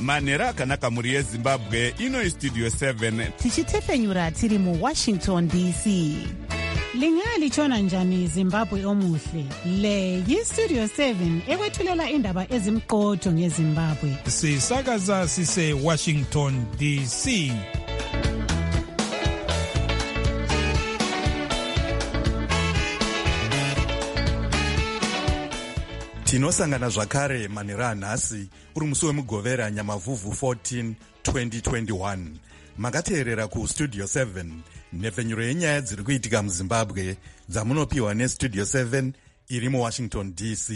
manhero akanaka mhuri yezimbabwe. Ino istudio 7 tichitefenyura tiri muWashington DC. Lingalitshona njani Zimbabwe omuhle? Le yistudio 7 ekwethulela indaba ezimqotho ngeZimbabwe. Sisakaza sise Washington DC. Tinosangana zvakare manhero anhasi uri musi wemugovera Nyamavhuvhu 14 2021. Makateerera kustudio 7 nhefenyuro yenyaya dziri kuitika muZimbabwe dzamunopiwa nestudio 7 iri muWashington DC.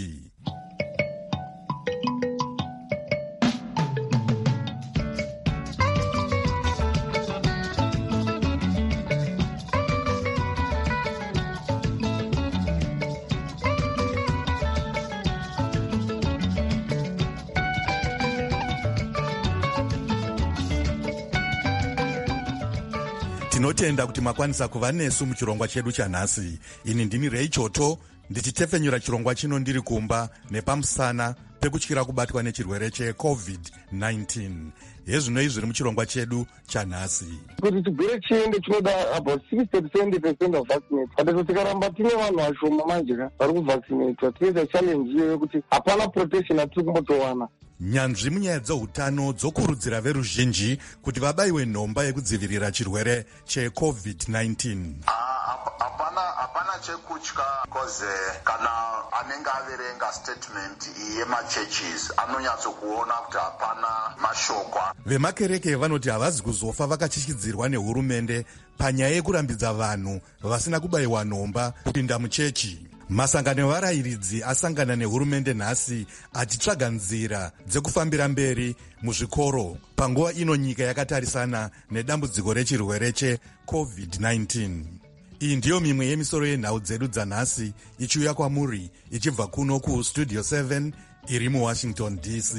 Tinotenda kuti makwanisa kuva nesu muchirongwa chedu chanhasi. Ini ndini Ray Choto ndichitefenyura chirongwa chino ndiri kumba nepamusana pekutyira kubatwa nechirwere cheCovid-19. Hezvino izviri muchirongwa chedu chanhasi. Kuti chigwere chiende chinoda about 60% of vaccinate. But tikaramba tine vanhu vashoma manje vari kuvaccinatwa, tinoita challenge iyo yekuti hapana protection yatiri kumbotowana. Nyanzvi munyaya dzeutano dzokurudzira veruzhinji kuti vabaiwe nhomba yekudzivirira chirwere cheCovid-19. Hapana chekutya koze kana anenge averenga statement yemachurches anonyatsokuona kuti hapana mashoko. Vemakereke vanoti havazi kuzofa vakatyikidzirwa nehurumende panyaya yekurambidza vanhu vasina kubayiwa nhomba kupinda muchechi. Masangano evarayiridzi asangana nehurumende nhasi achitsvaga nzira dzekufambira mberi muzvikoro panguva ino nyika yakatarisana nedambudziko rechirwere cheCovid-19. Iyi ndiyo mimwe yemisoro yenhau dzedu dzanhasi ichiuya kwamuri ichibva kuno kustudio 7 iri muWashington DC.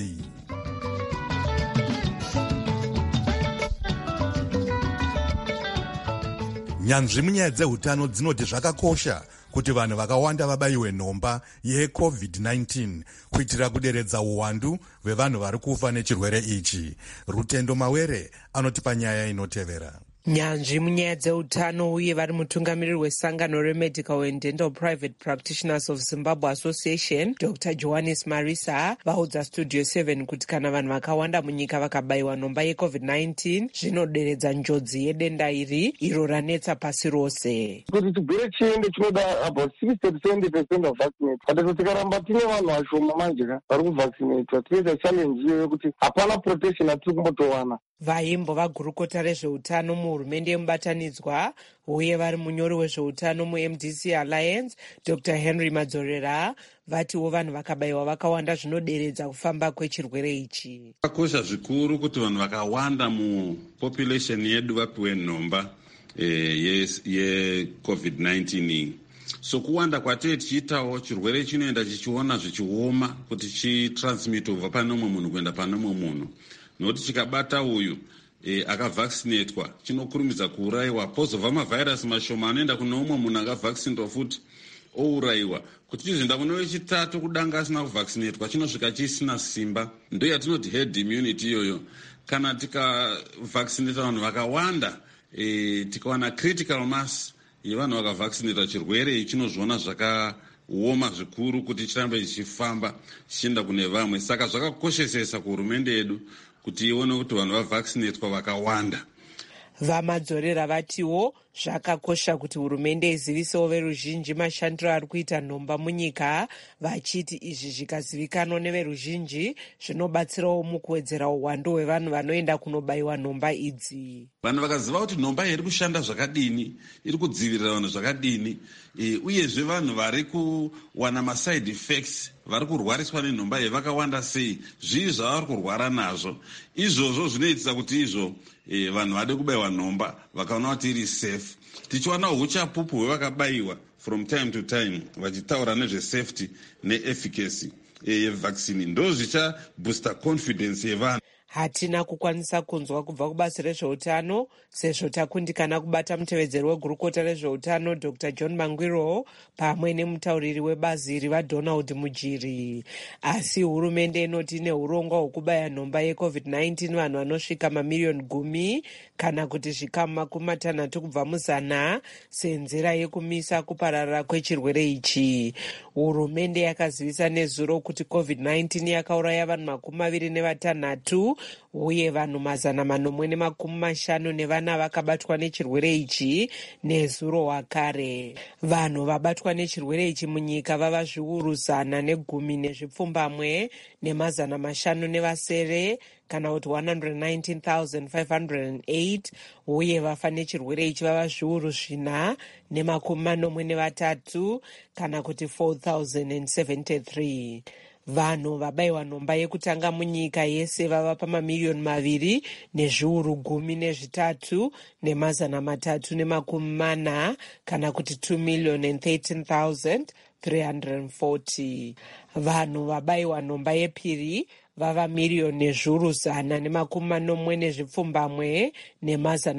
Nyanzvi munyaya dzeutano dzinoti zvakakosha kuti vanhu vakawanda vabayiwe nhomba yeCovid-19 kuitira kuderedza uwandu hwevanhu vari kufa nechirwere ichi. Rutendo Mawere anotipa nyaya inotevera. Nyanzvi munyaya dzeutano uye vari mutungamiriri wesangano reMedical and Dental Private Practitioners of Zimbabwe Association, Dr. Johannes Marisa, vaudza Studio 7 kuti kana vanhu vakawanda munyika vakabayiwa nhomba yeCovid-19 zvinoderedza njodzi yedenda iro ranetsa pasi rose. Kuti chigwere chiende chinoda about 60% of vaccinate. But tikaramba tine vanhu vashoma manje vari kuvaccinatwa, tinoita challenge iyo yekuti hapana protection yatiri kumbotowana. Vaimbo vagurukota rezveutano muhurumende yemubatanidzwa uye vari munyori wezveutano muMDC Alliance, Dr. Henry Madzorera, vatiwo vanhu vakabayiwa vakawanda zvinoderedza kufamba kwechirwere ichi. Zvakakosha zvikuru kuti vanhu vakawanda mupopulation yedu vapiwe nhomba yeCovid-19. So kuwanda kwatee tichiitawo chirwere chinoenda chichiona zvichioma kuti chitransmit kubva pane umwe munhu kuenda pane umwe munhu. Nokuti chikabata uyu akavaccinatwa chinokurumidza kuurayiwa. Pozobva mavhairasi mashoma anoenda kune umwe munhu akavaccinatwa futi ourayiwa. Kuti chizoenda kune wechitatu kudanga asina kuvaccinatwa chinosvika chisina simba. Ndo yatinoti herd immunity iyoyo. Kana tikavaccinata vanhu vakawanda tikawana critical mass yevanhu vakavaccinatwa chirwere ichi chinozviona zvakaoma zvikuru kuti chirambe chichifamba chichienda kune vamwe. Saka zvakakoshesesa kuhurumende yedu kuti ione kuti vanhu vavaccinatwa vakawanda. Vamadzorera vatiwo zvakakosha kuti hurumende izivisewo veruzhinji mashandiro ari kuita nhomba munyika, vachiti izvi zvikazivikanwa neveruzhinji zvinobatsirawo mukuwedzera uwandu hwevanhu vanoenda kunobayiwa nhomba idzi. Vanhu vakaziva kuti nhomba iri kushanda zvakadini, iri kudzivirira vanhu zvakadini, uyezve vanhu vari kuwana maside effects, vari kurwariswa nenhomba iyi vakawanda sei, zvii zvavari kurwara nazvo. Izvozvo zvinoitisa kuti izvo vanhu vade kubayiwa nhomba vakaona kuti iri safe. Tichiwana uchapupu hwevakabayiwa from time to time vachitaura nezvesafety neefficacy yevaccine. Ndo zvichaboosta confidence yevanhu. hatina kukwanisa kunzwa kubva kubazi rezveutano sezvo takundikana kubata mutevedzeri wegurukota rezveutano Dr. John Mangwiro pamwe nemutauriri webazi iri vaDonald Mujiri. Asi hurumende inoti neurongwa hwekubaya nhomba yeCovid-19 vanhu vanosvika mamiliyoni 10 kana kuti zvikamu 60 kubva muzana senzira yekumisa kupararira kwechirwere ichi. Hurumende yakazivisa nezuro kuti COVID-19 yakauraya vanhu 26 uye vanhu 450 nevana vakabatwa nechirwere ichi nezuro wakare. Vanhu vabatwa nechirwere ichi munyika vava zviuru 110 nemazana 5 kana kuti 119,508 uye vafa nechirwere ichi vava zviuru 443 kana kuti 4,073. Vanhu vabayiwa nhomba yekutanga munyika yese vava pamamiliyoni 2 nezviuru 13 nemazana 340 kana kuti 2,013,340. Vanhu vabayiwa nhomba yepiri vava miliyoni nezviuru 140 nemazana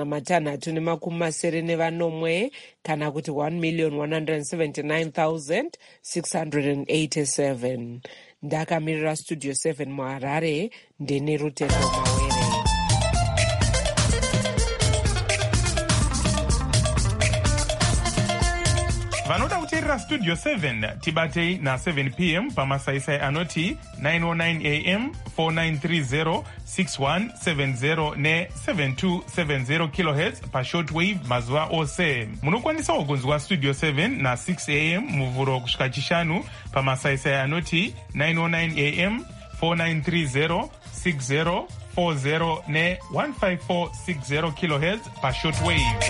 680 kana kuti 1,179,687. Ndakamirira Studio 7 muHarare, ndini Rutendo Mawere. Vanoda kuteerera Studio 7 tibatei na7 p.m. pamasaisai anoti 909 am 4930 6170 ne7270 kHz pashortwave mazuva ose. Munokwanisawo kunzwa Studio 7 na6 am muvhuro kusvika chishanu pamasaisai anoti 909 am 4930 6040 ne15460 kHz pashortwave.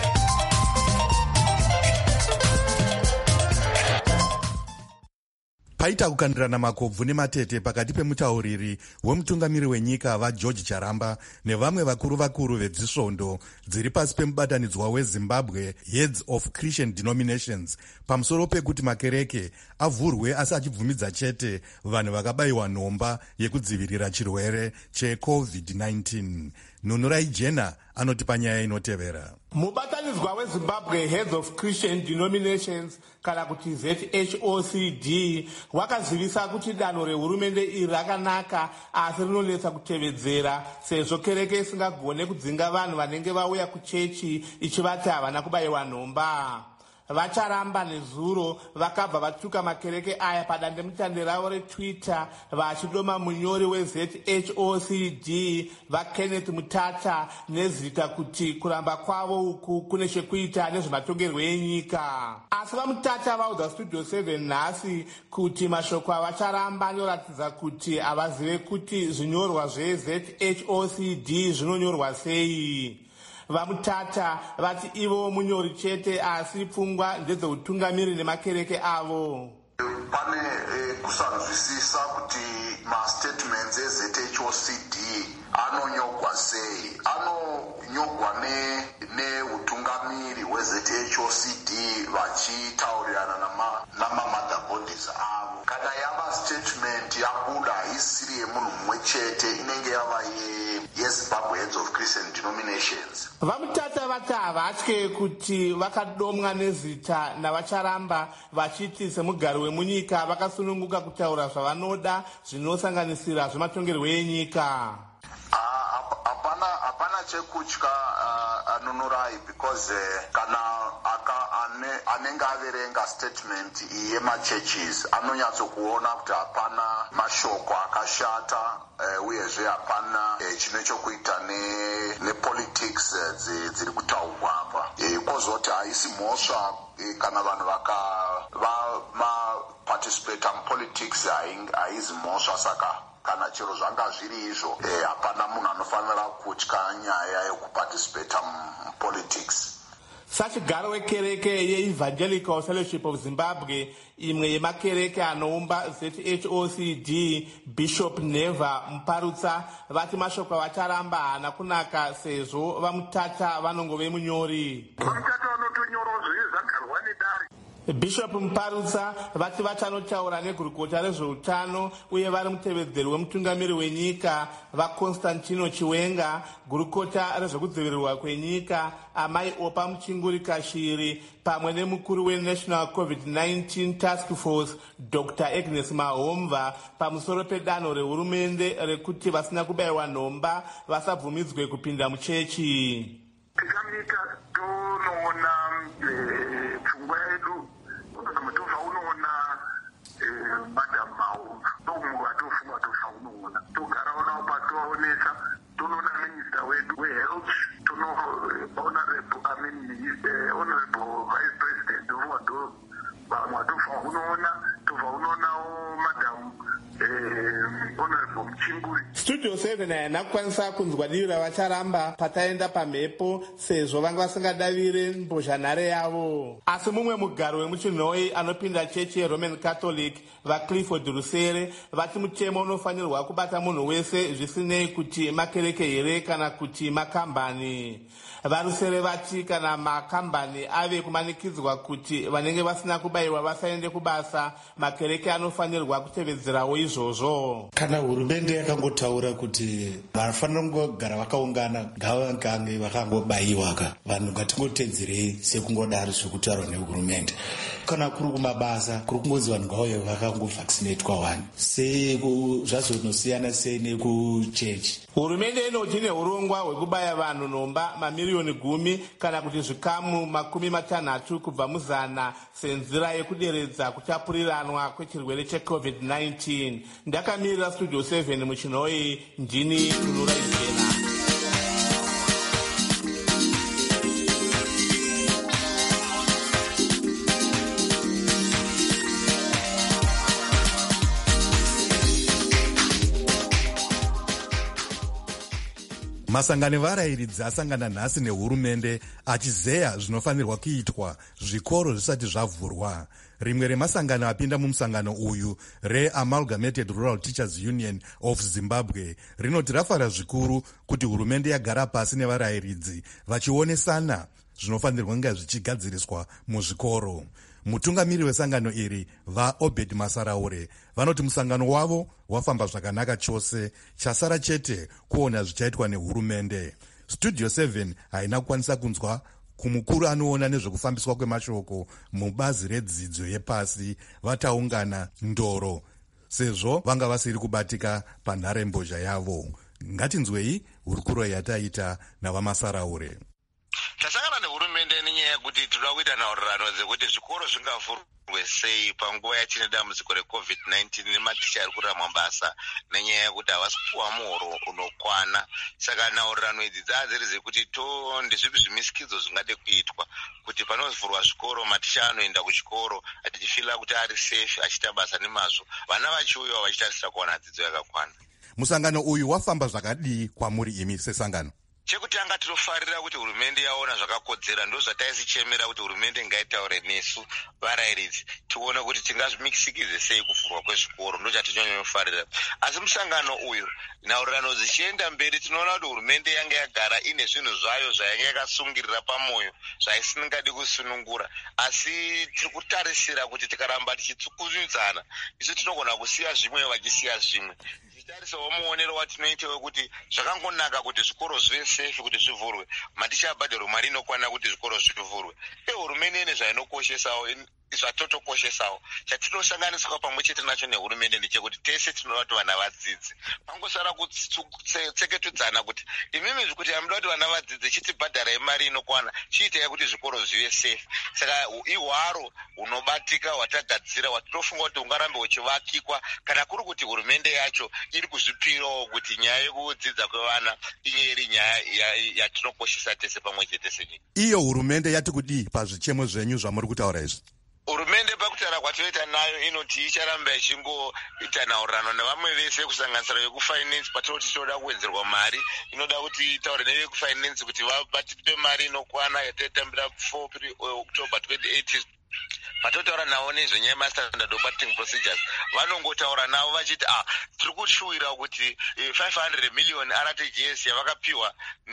Paita kukandirana makobvu nematete pakati pemutauriri wemutungamiri wenyika vaGeorge Charamba nevamwe vakuru vedzisvondo dziri pasi pemubatanidzwa weZimbabwe Heads of Christian Denominations pamusoro pekuti makereke avhurwe asi achibvumidza chete vanhu vakabayiwa nhomba yekudzivirira chirwere cheCovid-19. Nunurai Jena anoti panyaya inotevera. Mubatanidzwa weZimbabwe Heads of Christian Denominations kana kuti ZHOCD wakazivisa kuti danho rehurumende iri rakanaka asi rinonetsa kutevedzera sezvo kereke isingagone kudzinga vanhu vanenge vauya kuchechi ichivati havana kubayiwa nhomba. VaCharamba nezuro vakabva vatuka makereke aya padandemutande ravo reTwitter vachidoma munyori weZHOCD vaKenneth Mutata nezita kuti kuramba kwavo uku kune chekuita nezvematongerwo enyika. Asi vaMutata vaudza Studio 7 nhasi kuti mashoko avaCharamba anoratidza kuti havazive kuti zvinyorwa zveZHOCD zvinonyorwa sei. VaMutata vati ivo munyori chete asi pfungwa ndedzeutungamiri nemakereke avo. Pane kusanzwisisa kuti mastatements eZHOCD anonyogwa sei. Anonyogwa neutungamiri weZHOCD vachitaurirana namamother bodies avo. Kana yava statement yabuda isiri yemunhu mumwe chete inenge yava yeZimbabwe Heads of Christian Denominations. VaMutata vati havatye kuti vakadomwa nezita navaCharamba vachiti semugari wemunyika vakasununguka kutaura zvavanoda zvinosanganisira zvematongerwo enyika. Hapana chekutya Nunurai because kana anenge averenga statement yemachurches anonyatsokuona kuti hapana mashoko akashata uyezve hapana chine chokuita nepolitics dziri kutaurwa apa. Kozoti haisi mhosva kana vanhu maparticipate mupolitics haizi mhosva, saka kana chero zvanga zviri izvo hapana munhu anofanira kutya nyaya yekuparticipate mupolitics. Sachigaro wekereke yeEvangelical Fellowship of Zimbabwe imwe yemakereke anoumba ZHOCD Bishop Neva Muparutsa vati mashoko avaCharamba haana kunaka sezvo vaMutata vanongove munyori. VaMutata vanotonyora zvizagarwa nedare. Bishop Mparusa vati vachanotaura negurukota rezveutano uye vari mutevedzeri wemutungamiri wenyika vaConstantino Chiwenga, gurukota rezvekudzivirirwa kwenyika Amai Opa Muchingurika Shiri pamwe nemukuru weNational COVID-19 Task Force Dr. Agnes Mahomva pamusoro pedanho rehurumende rekuti vasina kubayiwa nhomba vasabvumidzwe kupinda muchechi. Tikamita tonoona pfungwa yedu mutofa unoona Madam Mahomva ndomunhu watofunga tofa unoona togara unawo patoonesa tonoona minista wedu wehealth tonoona honorable vice president wado vamwe watofa unoonawo Madam honorable Muchinguri. Studio 7 haina kukwanisa kunzwa divi ravacharamba pataenda pamhepo sezvo vanga vasingadavire mbozhanhare yavo. Asi mumwe mugaro wemuchinhoi anopinda chechi yeRoman Catholic vaClifford Rusere vati mutemo unofanirwa kubata munhu wese zvisinei kuti makereke here kana kuti makambani. VaRusere vati kana makambani ave kumanikidzwa kuti vanenge vasina kubayiwa vasaende kubasa, makereke anofanirwa kutevedzerawo izvozvo. Kana hurumende yakangotaura kuti vanofanira kungogara vakaungana ngavangange vakangobayiwa vanhu ngatingotedzerei sekungodaro zvekutaurwa nehurumende. Kana kuri kumabasa kuri kungozi vanhu ngauye vakangovhaccinatwa wani sei zvazonosiyana sei nekuchechi. Hurumende inoti neurongwa hwekubaya vanhu nhomba mamiliyoni 10 kana kuti zvikamu 60 kubva muzana senzira yekuderedza kutapuriranwa kwechirwere cheCovid-19. Ndakamirira Studio 7 muchinhoi, ndini Tunura Izena. Masangano evarayiridzi asangana nhasi nehurumende achizeya zvinofanirwa kuitwa zvikoro zvisati zvavhurwa. Rimwe remasangano apinda mumusangano uyu reAmalgamated Rural Teachers Union of Zimbabwe rinoti rafara zvikuru kuti hurumende yagara pasi nevarayiridzi vachionesana zvinofanirwa kunge zvichigadziriswa muzvikoro. Mutungamiri wesangano iri vaObed Masaraure vanoti musangano wavo wafamba zvakanaka chose, chasara chete kuona zvichaitwa nehurumende. Studio 7 haina kukwanisa kunzwa kumukuru anoona nezvekufambiswa kwemashoko mubazi redzidzo yepasi vataungana ndoro sezvo vanga vasiri kubatika panharembozha yavo. Ngatinzwei hurukuro yataita navaMasaraure. Tasangana nehurumende nenyaya yekuti tinoda kuita nhaurirano dzekuti zvikoro zvingavhurwe sei panguva yatine dambudziko reCovid-19 nematicha ari kurira mabasa nenyaya yekuti havasi kupuwa muhoro unokwana. Saka nhaurirano idzi dzadziri dzekuti ndezvipi zvimisikidzo zvingade kuitwa kuti panovhurwa zvikoro maticha anoenda kuchikoro achifila kuti ari safe achiita basa nemazvo, vana vachiuyawo vachitarisira kuwana dzidzo yakakwana. Musangano uyu wafamba zvakadii kwamuri imi sesangano? Chekutanga tinofarira kuti hurumende yaona zvakakodzera, ndo zvataisichemera kuti hurumende ngaitaure nesu varayiridzi tione kuti tingazvimikisikidze sei kuvhurwa kwezvikoro, ndo chatinyonyofarira. Asi musangano uyu nhaurirano dzichienda mberi tinoona kuti hurumende yanga yagara ine zvinhu zvayo zvayanga yakasungirira pamwoyo zvaisingadi kusunungura, asi tiri kutarisira kuti tikaramba tichitsukunyudzana isu tinogona kusiya zvimwe vachisiya zvimwe. Tichitarisawo muonero watinoita wekuti zvakangonaka kuti zvikoro zvive safe kuti zvivhurwe, maticha abhadharwe mari inokwana kuti zvikoro zvivhurwe. Hurumende ine zvainokoshesawo zvatotokoshesawo. Chatinosanganiswa pamwe chete nacho nehurumende ndechekuti tese tinoda kuti vana vadzidze. Pangosara kutseketudzana kuti imimi kuti hamuda kuti vana vadzidze chitibhadharai mari inokwana, chiitai kuti zvikoro zvive safe. Saka ihwaro hunobatika hwatagadzira hwatinofunga kuti hungarambe huchivakikwa kana kuri kuti hurumende yacho iri kuzvipirawo kuti nyaya yekudzidza kwevana iri nyaya yatinokoshesa tese pamwe chete senyika. Iyo hurumende yati kudii pazvichemo zvenyu zvamuri kutaura izvi? Hurumende pakutaura kwatoita nayo inoti icharamba ichingoita nhaurirano nevamwe vese kusanganisira vekufinance patinoti tinoda kuwedzerwa mari, inoda kuti itaure nevekufinance kuti vatipe mari inokwana yataitambira 4 October 2018 patotaura navo nezvenyaya yemastandard operating procedures vanongotaura navo vachiti tiri kushuwira kuti 500 million RTGS yavakapiwa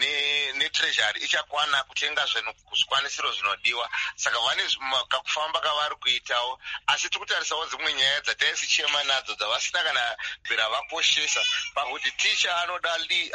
netreasury ichakwana kutenga zvikwanisiro zvinodiwa. Saka vane kakufamba kavari kuitawo, asi tiri kutarisawo dzimwe nyaya dzataisichema nadzo dzavasina kana bvera vakoshesa pakuti ticha anoda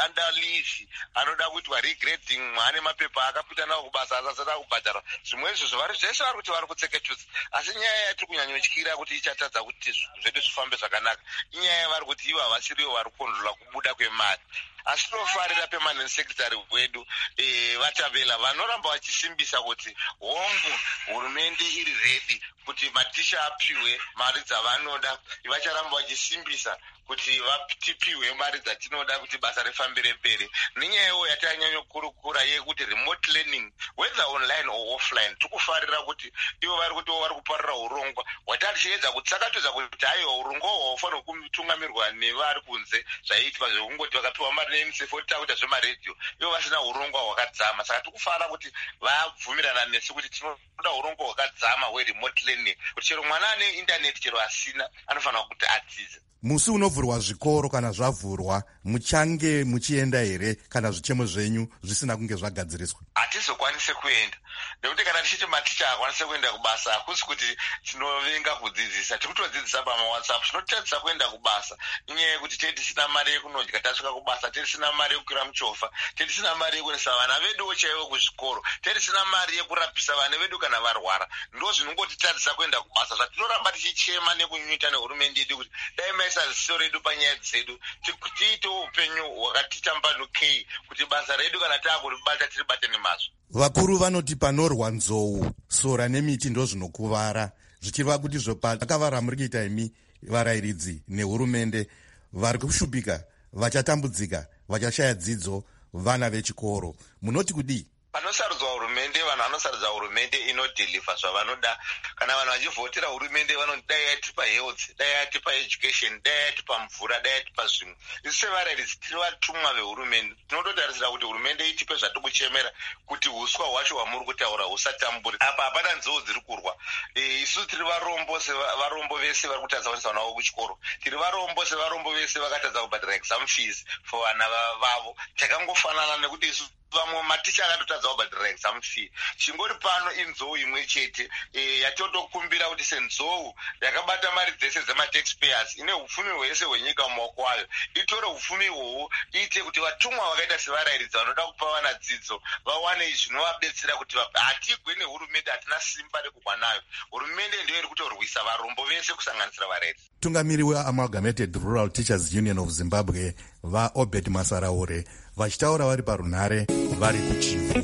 leave, anoda kuitwa regrading, ane mapepa akapita nawo kubasa asasada kubhadharwa. Zvimwe izvo zvese vari kuti vari kutseketudza, asi nyaya yatiri kunyanyotyira kuti ichatadza kuti zvedu zvifambe zvakanaka inyaya yavari kuti ivo havasiriwo vari kukondrola kubuda kwemari. Asi tinofarira permanent secretary wedu Vatabela vanoramba vachisimbisa kuti hongu hurumende iri redi kuti matisha apiwe mari dzavanoda. Vacharamba vachisimbisa kuti vatipiwe mari dzatinoda kuti basa rifambire mberi. Nenyayawo yatanyanyokurukura yekuti remote learning whether online or offline, tikufarira kuti ivo vari kuti vari kuparira urongwa hwatarichiedza kutsakatudza kuti aiwa urongwa hwafanira kutungamirwa nevari kunze zvaiitwa zvekungoti vakapiwa mari neMCF takuita zvemaredhiyo ivo vasina urongwa hwakadzama. Saka tikufara kuti vabvumirana nesu kuti tinoda urongwa hwakadzama hweremote learning, kuti chero mwana ane intaneti chero asina anofanira kuti adzidze. Musi unovhurwa zvikoro kana zvavhurwa, muchange muchienda here kana zvichemo zvenyu zvisina kunge zvagadziriswa? Hatizokwanise kuenda nekuti kana tichiti maticha hakwanise kuenda kubasa hakusi kuti tinovenga kudzidzisa, tiri kutodzidzisa pamawhatsapp. Tinotadzisa kuenda kubasa inyaya yekuti tei tisina mari yekunodya tasvika kubasa, tei tisina mari yekukwira muchovha, tei tisina mari yekuendesa vana veduwo chaivo kuzvikoro, tei tisina mari yekurapisa vana vedu kana varwara. Ndo zvinongotitadzisa kuenda kubasa, zvatinoramba tichichema nekunyunyuta nehurumende yedu kuti dai maisa ziso redu panyaya dzedu, tiitewo upenyu hwakati tambanukei kuti basa redu kana taakuribata tiribate nemazvo. Vakuru vanoti panorwa nzou, sora nemiti ndo zvinokuvara, zvichireva kuti zvopakavara muri kuita imi varayiridzi nehurumende vari kushupika, vachatambudzika, vachashaya dzidzo vana vechikoro. Munoti kudii? Panosarudzwa hurumende, vanhu vanosarudza hurumende inodheliva zvavanoda. Kana vanhu vachivhotera hurumende vanoti dai yatipa health, dai yatipa education, dai yatipa mvura, dai yatipa zvimwe. Isu sevarayiridzi tiri vatumwa vehurumende, tinototarisira kuti hurumende itipe zvatikuchemera kuti huswa hwacho hwamuri kutaura husatambure. Apa hapana nzou dziri kurwa. Isu tiri varombo sevarombo vese vari kutadza kuendesa vana vavo kuchikoro. Tiri varombo sevarombo vese vakatadza kubhadhara exam fees for vana vavo. Takangofanana nekuti isu vamwe maticha akatotadza kubhadhara exam fee. Chingori pano inzou imwe chete yatotokumbira kuti senzou yakabata mari dzese dzemataxpayers ine upfumi hwese hwenyika mumaoko wayo, itore upfumi ihwohwo iite kuti vatumwa vakaita sevarayiridzi vanoda kupa vana dzidzo vawane zvinovabetsera kuti hatigwe nehurumende, hatina simba rekugwa nayo. Hurumende ndiyo iri kutorwisa varombo vese kusanganisira varayiridzi. Tungamiri weAmalgamated Rural Teachers Union of Zimbabwe vaObert Masaraure vachitaura vari parunhare vari kuchivu.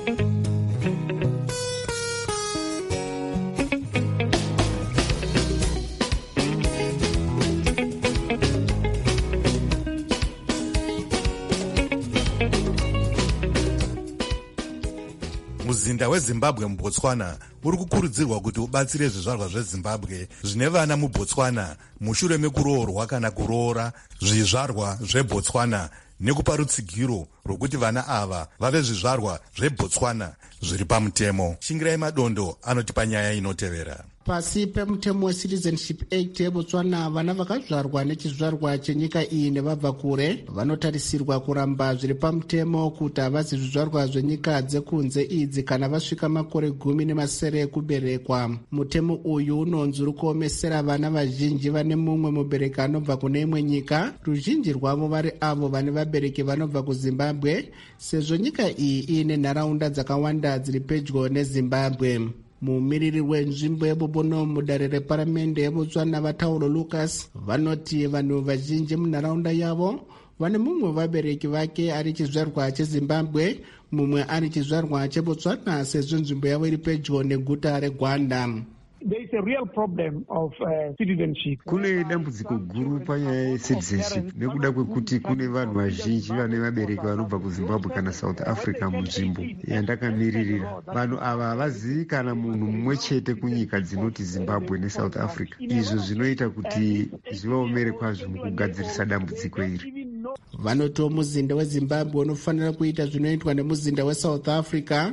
Muzinda weZimbabwe muBotswana uri kukurudzirwa kuti ubatsire zvizvarwa zveZimbabwe zvine vana muBotswana mushure mekuroorwa kana kuroora zvizvarwa zveBotswana nekupa rutsigiro rwokuti vana ava vave zvizvarwa zveBotswana zviri pamutemo. Shingirai Madondo anotipa nyaya inotevera. Pasi pemutemo weCitizenship Act yeBotswana, vana vakazvarwa nechizvarwa chenyika iyi nevabva kure vanotarisirwa kuramba zviri pamutemo kuti havazi zvizvarwa zvenyika dzekunze idzi kana vasvika makore 10 ekuberekwa. Mutemo uyu unonzi uri kuomesera vana vazhinji vane mumwe mubereki anobva kune imwe nyika, ruzhinji rwavo vari avo vane vabereki vanobva kuZimbabwe, sezvo nyika iyi ine nharaunda dzakawanda dziri pedyo neZimbabwe. Mumiriri wenzvimbo yebobono mudare reparamende yeBotswana Vataulo Lucas vanoti vanhu vazhinji munharaunda yavo vane mumwe vabereki vake ari chizvarwa cheZimbabwe, mumwe ari chizvarwa cheBotswana, sezvo nzvimbo yavo iri pedyo neguta reGwanda. There is a real problem of citizenship. Kune dambudziko guru panyaya yecitizenship nekuda kwekuti kune vanhu vazhinji vane vabereki vanobva kuZimbabwe kana South Africa munzvimbo yandakamiririra. Vanhu ava havazivi kana munhu mumwe chete kunyika dzinoti Zimbabwe neSouth Africa. Izvo zvinoita kuti zvivaomere kwazvo mukugadzirisa dambudziko iri. Vanoti muzinda weZimbabwe unofanira kuita zvinoitwa nemuzinda weSouth Africa.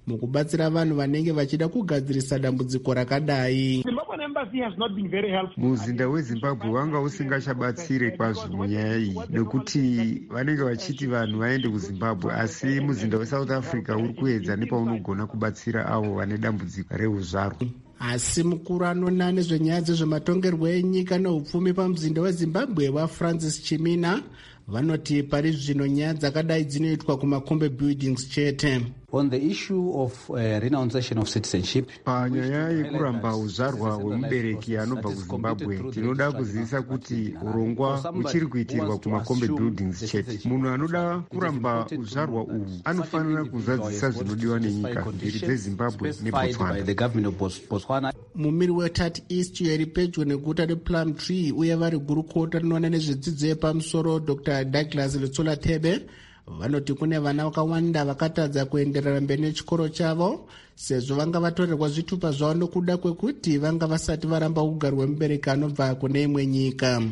mukubatsira vanhu vanenge vachida kugadzirisa dambudziko rakadai. muzinda wezimbabwe wanga usingachabatsire kwazvo munyaya iyi nekuti vanenge vachiti vanhu vaende kuzimbabwe, asi muzinda wesouth africa uri kuedza nepaunogona kubatsira avo vane dambudziko reuzvarwa. Asi mukuru anona nezvenyaya dzezvematongerwo enyika neupfumi pamuzinda wezimbabwe waFrancis Chimina vanoti pari zvino nyaya dzakadai dzinoitwa kumakombe buildings chete. On the issue of renunciation of citizenship, panyaya yekuramba uzvarwa hwemubereki anobva kuzimbabwe, tinoda kuzivisa kuti urongwa uchiri kuitirwa kumakombe buildings chete. Munhu anoda kuramba uzvarwa uhwu anofanira kuzadzisa zvinodiwa nenyika mbiri dzezimbabwe nebotswana. Mumiri weTat East yeri pedyo neguta rePlumtree uye vari gurukota rinoona nezvedzidzo yepamusoro Dr. Douglas Letsola Thebe vanoti kune vana vakawanda vakatadza kuenderera mberi nechikoro chavo sezvo vanga vatorerwa zvitupa zvavo nokuda kwekuti vanga vasati varamba kugara wemubereki anobva kune imwe nyika.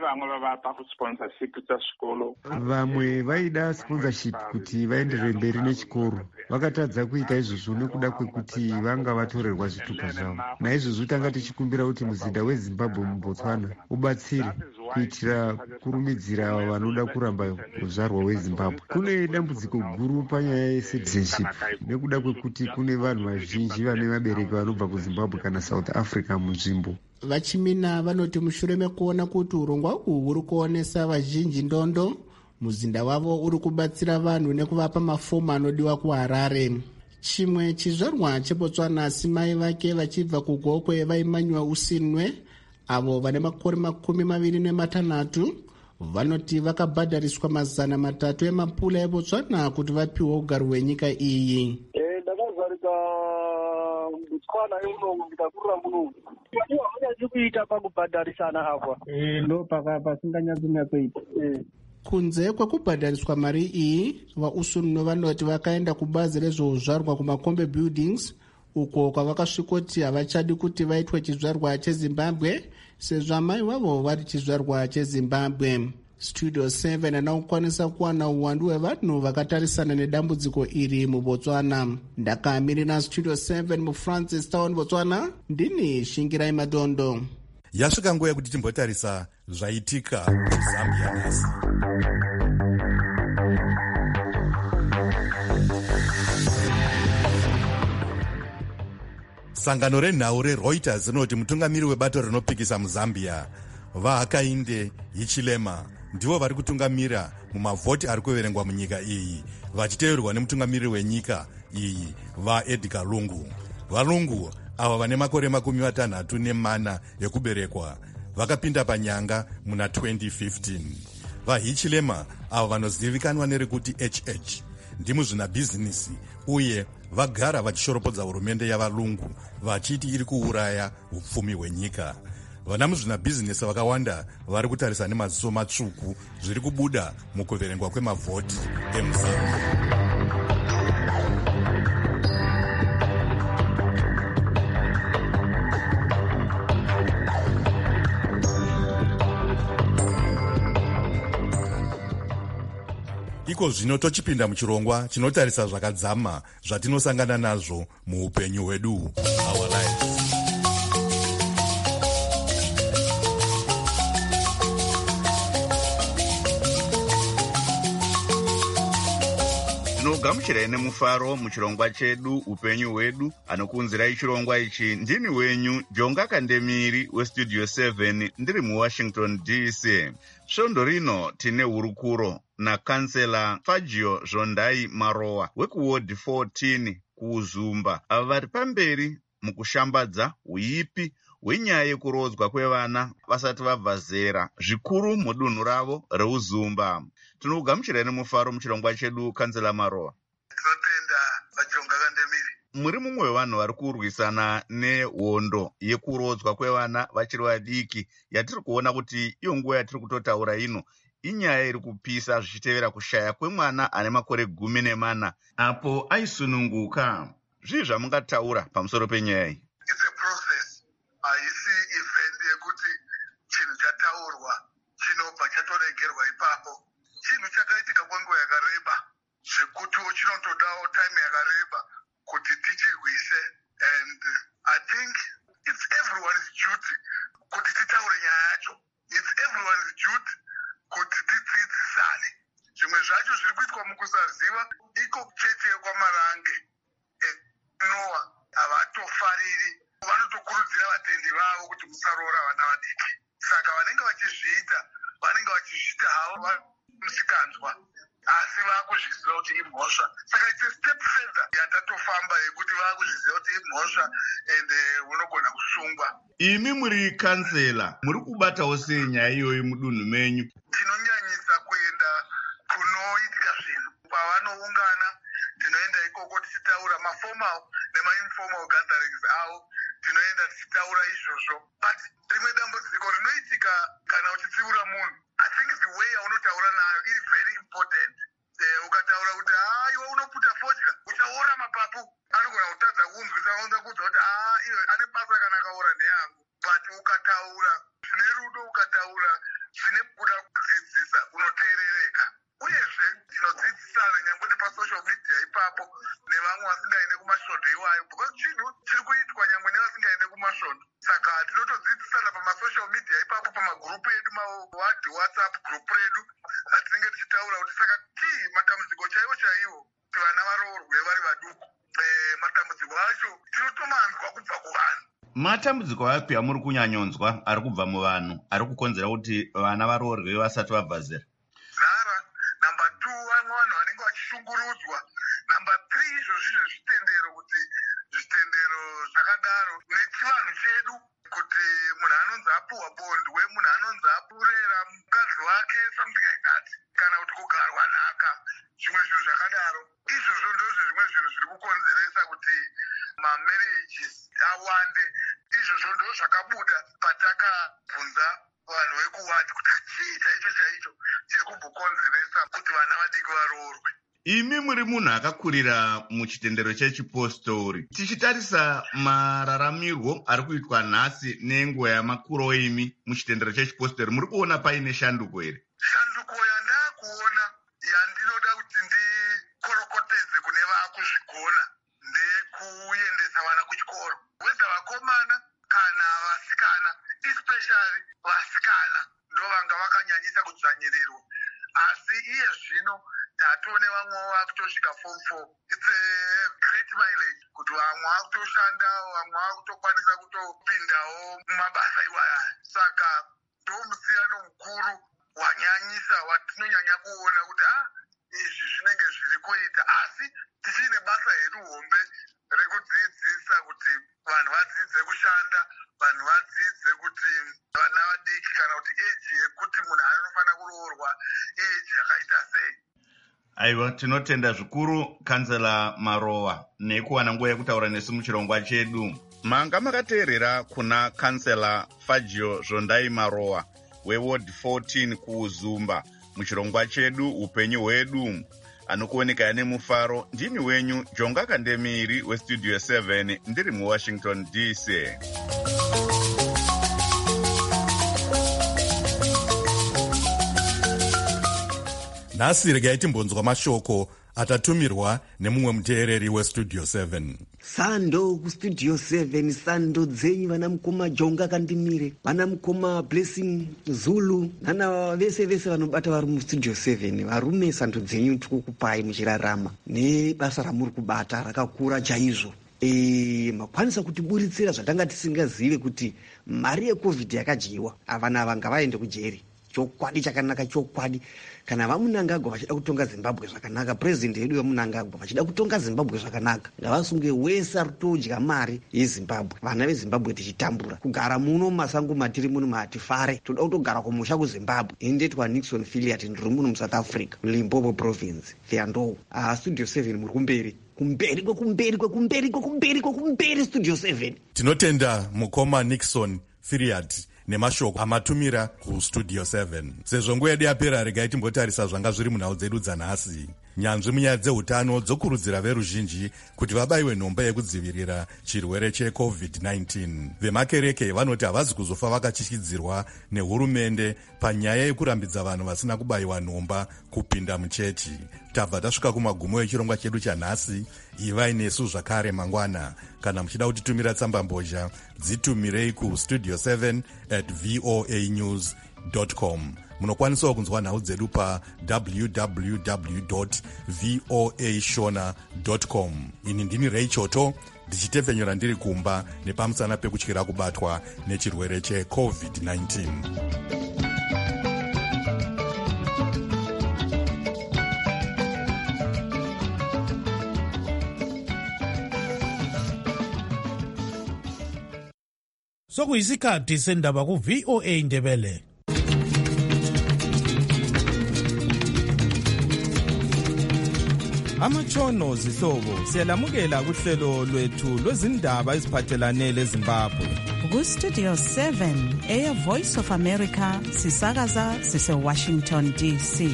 Vamwe vaida sponsorship kuti vaenderere mberi nechikoro vakatadza kuita izvozvo nekuda kwekuti vanga vatorerwa zvitupa zvavo. Naizvozvo tanga tichikumbira kuti muzinda wezimbabwe mubotswana ubatsire kuitira kurumidzira vanoda kuramba uzvarwa wezimbabwe. Kune dambudziko guru panyaya yecitizenship nekuda kwekuti kune vanhu vazhinji vane vabereki vanobva kuzimbabwe kana south africa munzvimbo. Vachimina vanoti mushure mekuona kuti urongwa uhwu uri kuonesa vazhinji ndondo, muzinda wavo uri kubatsira vanhu nekuvapa mafomu anodiwa kuHarare. Chimwe chizvarwa cheBotswana simai vake vachibva kugokwe vaimanywa usinwe avo vane makore 26 vanoti vakabhadhariswa $300 emapula eBotswana kuti vapiwe ugaro hwenyika iyi. Ndakazarika Botswana inomo ndikakurira muno. Havanyatsi kuita pakubhadharisana apa. Ndo pasinganyatsoita. Kunze kwekubhadhariswa mari iyi, vaUsunno vanoti vakaenda kubazi rezveuzvarwa kumakombe buildings uko kwavakasvikoti havachadi kuti vaitwe chizvarwa cheZimbabwe sezvo amai vavo vari chizvarwa cheZimbabwe. Studio 7 anakukwanisa kuwana uwandu hwevanhu vakatarisana nedambudziko iri muBotswana. Ndakamirira Studio 7 muFrancis Town, Botswana, ndini Shingirai Madondo. Yasvika nguva yekuti timbotarisa zvaitika kuZambia nhasi. Sangano renhau reReuters rinoti mutungamiri webato rinopikisa muZambia vaHakainde Hichilema ndivo vari kutungamira mumavhoti ari kuverengwa munyika iyi, vachiteverwa nemutungamiri wenyika iyi vaEdgar Lungu. VaLungu ava vane makore 64 ekuberekwa vakapinda panyanga muna 2015. VaHichilema ava vanozivikanwa nerekuti HH ndimuzvinabhizinisi uye vagara vachishoropodza hurumende yavaLungu vachiti iri kuuraya upfumi hwenyika. Vana muzvinabhizinesi vakawanda vari kutarisa nemaziso matsvuku zviri kubuda mukuverengwa kwemavhoti emuZambia. Iko zvino tochipinda muchirongwa chinotarisa zvakadzama zvatinosangana nazvo muupenyu hwedu, our lives. Tinogamuchirai nemufaro muchirongwa chedu upenyu hwedu. Anokuunzirai chirongwa ichi ndini wenyu Jonga Kandemiri weStudio 7 ndiri muWashington DC. Svondo rino tine hurukuro nakansela Fagio Zondai Marowa wekuward 14 kuUzumba, ava vari pamberi mukushambadza uipi hwenyaya yekurodzwa kwevana vasati vabva zera zvikuru mudunhu ravo reUzumba. Tinogamuchirai nemufaro muchirongwa chedu kansela Marowa. Tinotenda Jonga Kandemiri. Muri mumwe wevanhu vari kurwisana nehondo yekurodzwa kwevana vachiri vadiki yatiri kuona kuti iyo nguva yatiri kutotaura ino inyaya iri kupisa zvichitevera kushaya kwemwana ane makore 14 apo aisununguka. Zvii zvamungataura pamusoro penyaya iyi? It's a process. Haisi event yekuti chinhu chataurwa chinobva chatoregerwa ipapo. Chinhu chakaitika kwenguva yakareba zvekuti chinotodawo time yakareba kuti vanotokurudzira vatendi vavo kuti musaroora vana vadiki. Saka vanenge vachizviita havo musikanzwa, asi vakuzviziva kuti imhosva. Saka it's a step further yatatofamba yekuti vakuzviziva kuti imhosva and unogona kusungwa. Imi muri kansela, muri kubatawo sei nyaya iyoyi mudunhu menyu? Tinonyanyisa kuenda kunoitika zvinhu. Pavanoungana tinoenda ikoko tichitaura maformal nemainformal gatherings avo, tinoenda tichitaura izvozvo. But rimwe dambudziko rinoitika kana uchitsiura munhu, I think the way yaunotaura nayo is very important. Ukataura kuti iwe unoputa fodya, uchaora mapapu, anogona kutadza kunzwisa, anonza kudza kuti iyo ane basa kana akaora neyangu. But ukataura zvine rudo, ukataura zvine kuda kudzidzisa, unoteerereka. Uyezve tinodzidzisana nyangwe nepasocial media ipapo nevamwe vasingaende kumasvondo iwayo, because chinhu chiri kuitwa nyangwe nevasingaende kumasvondo. Saka tinotodzidzisana pamasocial media ipapo, pamagurupu edu WhatsApp gurupu redu atinenge tichitaura kuti saka matambudziko chaiwo kuti vana varoorwe vari vaduku. Matambudziko acho tinotomanzwa kubva kuvanhu. Matambudziko api amuri kunyanyonzwa ari kubva muvanhu ari kukonzera kuti vana varoorwe vasati vabva zera? Number 2, vamwe vanhu vanenge vachishungurudzwa. Number 3, izvozvo zvitendero, kuti zvitendero zvakadaro nechivanhu chedu, kuti munhu anonzi apuhwa bondwe, munhu anonzi apurera mukadzi wake, something like that, kana kuti kugarwa nhaka, zvimwe zvinhu zvakadaro. Izvozvo ndozvo zvimwe zvinhu zviri kukonzeresa kuti mamarriages awande. Izvozvo ndo zvakabuda patakabvunza vanhu vekuwati kuti chaicho chiri kumbokonzeresa kuti vana vadiki varoorwe. Imi muri munhu akakurira muchitendero chechipostori. Tichitarisa mararamirwo ari kuitwa nhasi nenguva yamakuro imi muchitendero chechipostori, muri kuona paine shanduko here? Shanduko yandakuona yandinoda kuti ndikorokotedze kune vaakuzvigona ndekuendesa vana kuchikoro, whether vakomana kana vasikana, especially vasikana ndo vanga vakanyanyisa kudzvanyirirwa. Asi iye zvino tatone vamwe vakutosvika form 4. It's a great mileage kuti vamwe vakutoshanda, vamwe vakutokwanisa kutopindawo mumabasa iwaya. Saka ndo musiyano mukuru wanyanyisa watinonyanya kuona kuti izvi zvinenge zviri kuita, asi tichine basa hedu hombe rekudzidzisa kuti vanhu vadzidze kushanda, vanhu vadzidze kuti vana vadiki kana kuti eji yekuti munhu anofanira kuroorwa eji yakaita sei. Aiwa, tinotenda zvikuru kansela Marowa nekuwana nguva yekutaura nesu muchirongwa chedu. Manga makateerera kuna kansela Fagio Zvondai Marowa weWard 14 kuZumba muchirongwa chedu upenyu hwedu. Anokuoneka ane mufaro, ndini wenyu Jonga Kandemiri weStudio 7 ndiri muWashington DC. Nhasi regai timbonzwa mashoko atatumirwa nemumwe muteereri weStudio 7. Sando kuStudio 7, sando dzenyu vana mukoma Jonga Kandemire, vana mukoma Blessing Zulu, nana vese vanobata vari muStudio 7. Varume, sando dzenyu tikukupai muchirarama nebasa ramuri kubata rakakura chaizvo. Makwanisa kutiburitsira zvatanga tisingazive kuti mari yeCovid yakadyiwa. Avana ava ngavaende kujeri. Chokwadi chakanaka, chokwadi. Kana vamunangagwa vachida kutonga Zimbabwe zvakanaka, president yedu vamunangagwa vachida kutonga Zimbabwe zvakanaka, ngavasunge wese ari kutodya mari yeZimbabwe. Vana veZimbabwe tichitambura kugara muno masango matiri muno matifare, toda kutogara kumusha kuZimbabwe. Endetwa Nixon affiliate ndiri muno muSouth Africa, Limpopo province. Theando Studio 7 muri kumberi Studio 7. Tinotenda mukoma Nixon affiliate nemashoko amatumira kuStudio 7. Sezvo nguva yedu yapera, regai timbotarisa zvanga zviri munhau dzedu dzanhasi. Nyanzvi munyaya dzeutano dzokurudzira veruzhinji kuti vabayiwe nhomba yekudzivirira chirwere cheCovid-19. Vemakereke vanoti havazi kuzofa vakatyikidzirwa nehurumende panyaya yekurambidza vanhu vasina kubayiwa nhomba kupinda muchechi. Tabva tasvika kumagumo echirongwa chedu chanhasi. Ivai nesu zvakare mangwana. Kana muchida kutitumira tsamba mbozha, dzitumirei kustudio7@voanews.com. Munokwanisawo kunzwa nhau dzedu pa www.voashona.com. Ini ndini Ray Choto ndichitepfenyura ndiri kumba nepamusana pekutyira kubatwa nechirwere cheCovid-19. Sokuyisikhathi sendaba ku-VOA Indebele. Amatshono zihlobo siyalamukela kuhlelo lwethu lwezindaba eziphathelane leZimbabwe. Ku-Studio 7 Air Voice of America sisakaza sise-Washington DC.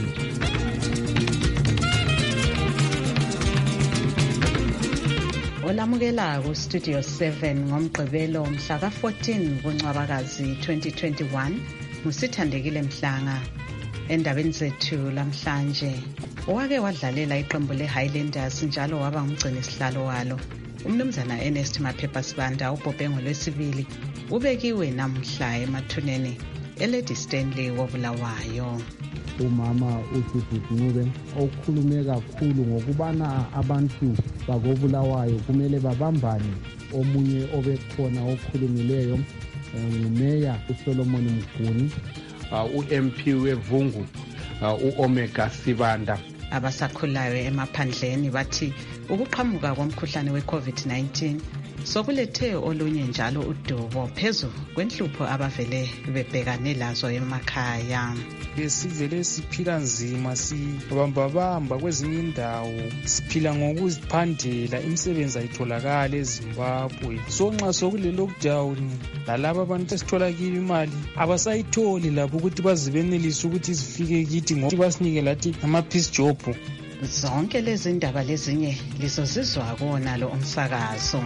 Olamukela ku-Studio 7 ngomgqibelo mhla ka-14 kuNcwabakazi 2021 ngusithandekile Mhlanga. Endabeni zethu lamhlanje, owake wadlalela iqembu le-Highlanders njalo waba ngumgcini sihlalo walo, umnumzana Ernest Maphepha Sibanda ubhobhe ngolwesibili ubekiwe namhla emathuneni eLady Stanley koBulawayo. Umama uJudith Ncube okhulume kakhulu ngokubana abantu bakoBulawayo kumele babambane. Omunye obekhona okhulumileyo ngumeya uSolomon Mguni, uMP weVungu uOmega Sibanda. Abasakhulayo emaphandleni bathi ukuqhamuka komkhuhlane we-COVID-19 sokulethe olunye njalo udubo phezu kwenhlupho abavele bebhekane lazo emakhaya. Besivele siphila nzima, sibambabamba kwezinye indawo, siphila ngokuziphandela, imisebenzi ayitholakala eZimbabwe. So nxa sokule lockdown lalabo abantu esithola kibo imali abasayitholi lapho ukuthi bazibenelise ukuthi zifike kithi ngokuthi basinike lathi ama-peace job. Zonke lezi ndaba lezinye lizozizwa konalo umsakazo.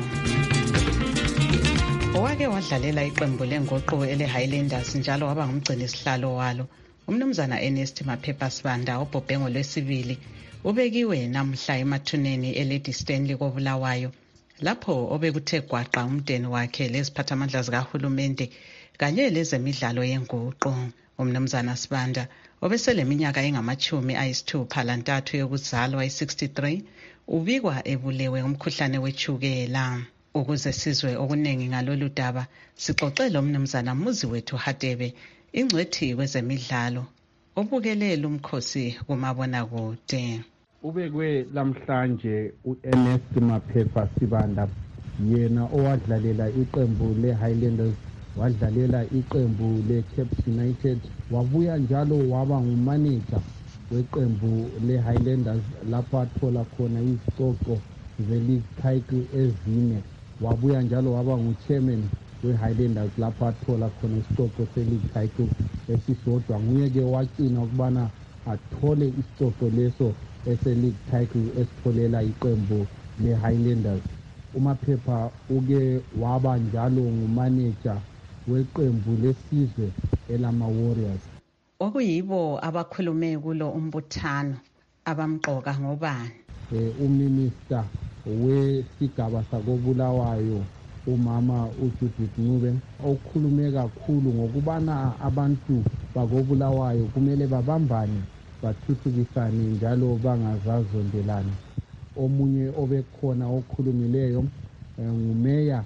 Owake wadlalela iqembu lengoqo ele-Highlanders njalo waba ngumgcini sihlalo walo, umnumzana Ernest Maphepha Sibanda obhobhe ngolwesibili ubekiwe namhla emathuneni eLady Stanley koBulawayo, lapho obekuthe gwaqa umndeni wakhe leziphathamandla zikahulumende kanye lezemidlalo yenguqu. Umnumzana Sibanda obeseleminyaka engama-63 yokuzalwa, 63, ubikwa ebulewe umkhuhlane wetshukela. Ukuze sizwe okuningi ngalolu daba, sixoxele umnumzana Muziwethu Hadebe, ingcwethi kwezemidlalo, obukelela umkhosi kumabonakude. Ubekwe lamhlanje uErnest Maphepha Sibanda, yena owadlalela iqembu le-Highlanders, wadlalela iqembu le-Caps United, wabuya njalo waba ngumaneja weqembu le-Highlanders lapho athola khona izicoco ze-league title ezine. Wabuya njalo waba ngu-chairman we-Highlanders lapho athola khona isicoco se-league title esisodwa. Nguye-ke wacina ukubana athole isicoco leso ese-league title esitholela iqembu le-Highlanders. uMaphepha uke waba njalo ngumaneja weqembu lesizwe elama-Warriors. Okuyibo abakhulume kulo umbuthano abamqoka ngobani? Uminister wesigaba sakoBulawayo umama uJudith Ncube okhulume kakhulu ngokubana abantu bakoBulawayo kumele babambane, bathuthukisane njalo bangazazondelani. Omunye obekhona okhulumileyo ngumeya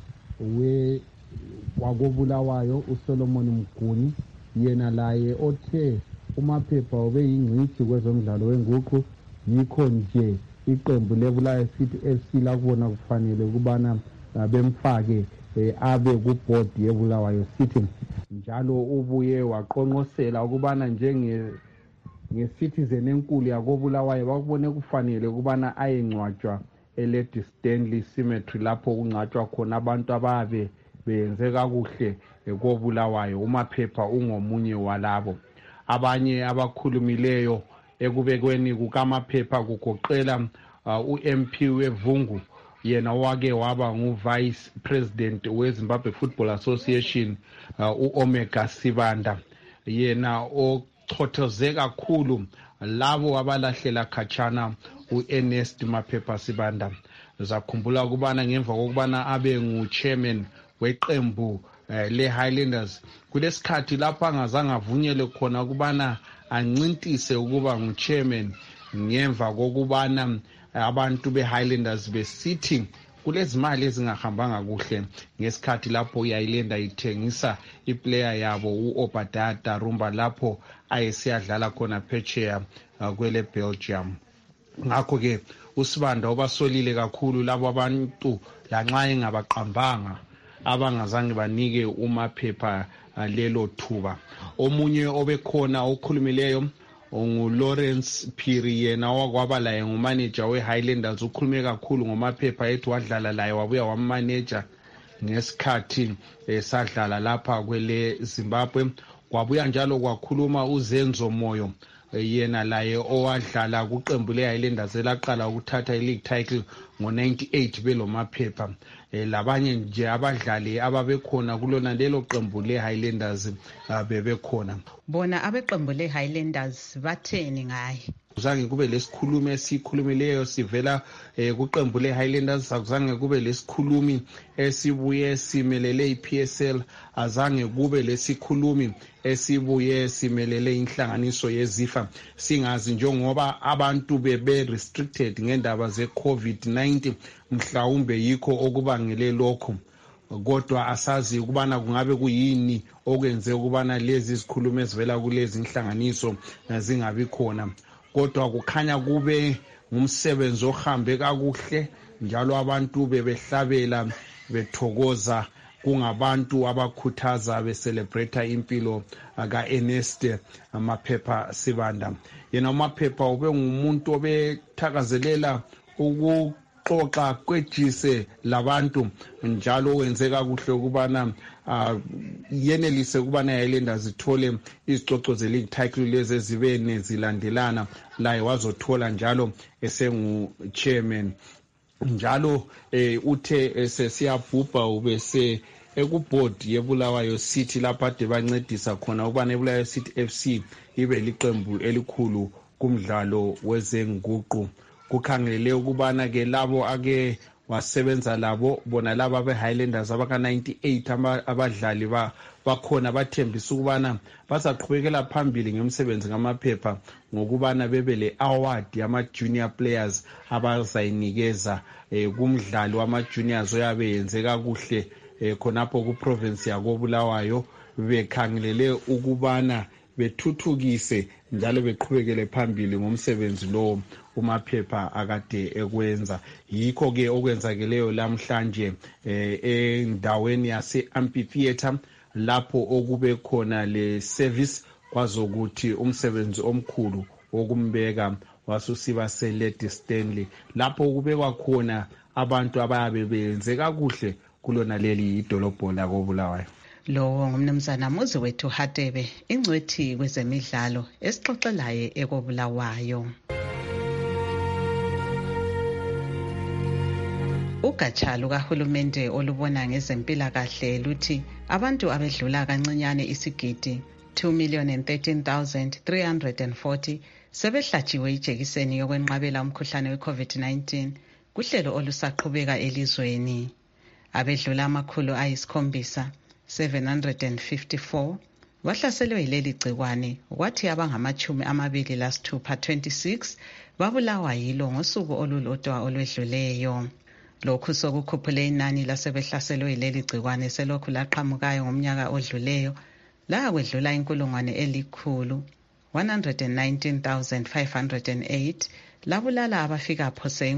wakoBulawayo uSolomon Mguni, yena laye othe uMaphepha ubeyingcitshi kwezomdlalo wenguqu, yikho nje iqembu leBulawayo City FC lakubona kufanele ukubana bemfake abe kuboard yeBulawayo City. Njalo ubuye waqonqosela ukubana nge-citizen enkulu yakoBulawayo bakubone kufanele ukubana ayengcwatshwa eLady Stanley Cemetery lapho kungcwatshwa khona abantu ababe benze kakuhle koBulawayo. uMaphepha ungomunye walabo. Abanye abakhulumileyo ekubekweni kukaMaphepha kugoqela uMP weVungu, yena wake waba ngu-Vice President weZimbabwe Football Association, uOmega Sibanda, yena ochothoze kakhulu labo abalahlela khatshana uErnest Maphepha Sibanda. Zakhumbula ukubana ngemva kokubana abe ngu-chairman weqembu le-Highlanders, kulesikhathi lapho angazange avunyelwe khona ukubana ancintise ukuba ngu-chairman ngemva kokubana abantu be-Highlanders besithi kulezimali ezingahambanga kuhle ngesikhathi lapho i-Islander ithengisa iplayer yabo u-Obadata Rumba lapho ayesiyadlala khona phetsheya kwele Belgium. Ngakho-ke uSibanda obasolile kakhulu labo abantu lanxa engabaqambanga abangazange banike uMaphepha lelo thuba. Omunye obekhona okhulumileyo nguLawrence Phiri, yena wakwaba laye ngumanager we-Highlanders. Ukhulume kakhulu ngoMaphepha ethi wadlala laye wabuya wamanager ngesikhathi sadlala lapha kwele Zimbabwe. Kwabuya njalo kwakhuluma uZenzo Moyo, yena laye owadlala kuqembu le-Highlanders elaqala ukuthatha i-league title ngo-98 belo Maphepha. Labanye nje abadlali ababekhona kulona lelo qembu le-Highlanders bebekhona. Bona abeqembu le-Highlanders batheni ngaye? Azange kube lesikhulumi esikhulumileyo sivela kuqembu le-Highlanders. Azange kube lesikhulumi esibuye simelele i-PSL. Azange kube lesikhulumi esibuye simelele inhlanganiso yeZIFA. Singazi njengoba abantu bebe restricted ngendaba ze-COVID-19 mhlawumbe yikho okubangele lokho, kodwa asazi ukubana kungabe kuyini okwenze ukubana lezi zikhulumi ezivela kulezi inhlanganiso zingabi khona. Kodwa kukhanya kube ngumsebenzi ohambe kakuhle, njalo abantu bebehlabela bethokoza, kungabantu abakhuthaza becelebrate impilo ka-Ernest Maphepha Sibanda. Yena uMaphepha ube ngumuntu obethakazelela ukuxoxa kwejise labantu, njalo wenze kakuhle ukubana yenelise ukubana i-Highlanders zithole izixoxo ze-league title lezi ezibe nezilandelana, laye wazothola njalo esengu-chairman. Njalo uthe sesiyabhubha ubese ekubhodi yeBulawayo City lapho ade bancedisa khona ukubana iBulawayo City FC ibe liqembu elikhulu kumdlalo wezenguqu. Kukhangele ukubana ke labo ake wasebenza labo bona laba be-Highlanders abaka-98 abadlali bakhona bathembisa ukubana bazaqhubekela phambili ngemsebenzi kaMaphepha ngokubana bebe le-award yama-junior players abazayinikeza kumdlali wama-juniors oyabe yenze kakuhle khonapho ku-province yakoBulawayo, bekhangelele ukubana bethuthukise njalo beqhubekele phambili ngomsebenzi lo uMaphepha akade ekwenza. Yikho-ke okwenzakeleyo lamhlanje endaweni yase-amphitheatre lapho okube khona le-service kwazokuthi umsebenzi omkhulu wokumbeka wasusiba se-Lady Stanley lapho kubekwa khona abantu abayabe benze kakuhle kulona leli idolobho lakoBulawayo. Lo ngumnumzana Muziwethu Hadebe, ingcwethi kwezemidlalo esixoxelaye ekoBulawayo. Ugatsha lukahulumende olubona ngezempilakahle luthi abantu abedlula kancinyane isigidi 2,013,340 sebehlatshiwe ijekiseni yokwenqabela umkhuhlane we-COVID-19 kuhlelo olusaqhubeka elizweni. Abedlula amakhulu ayisikhombisa 754 bahlaselwe yileli gcikwane, kwathi abangama-26 26 babulawa yilo ngosuku olulodwa olwedluleyo. Lokhu sokukhuphule inani lasebehlaselwe yileli gcikwane selokhu laqhamukayo ngomnyaka odluleyo lakwedlula 119,508 labulala abafika phose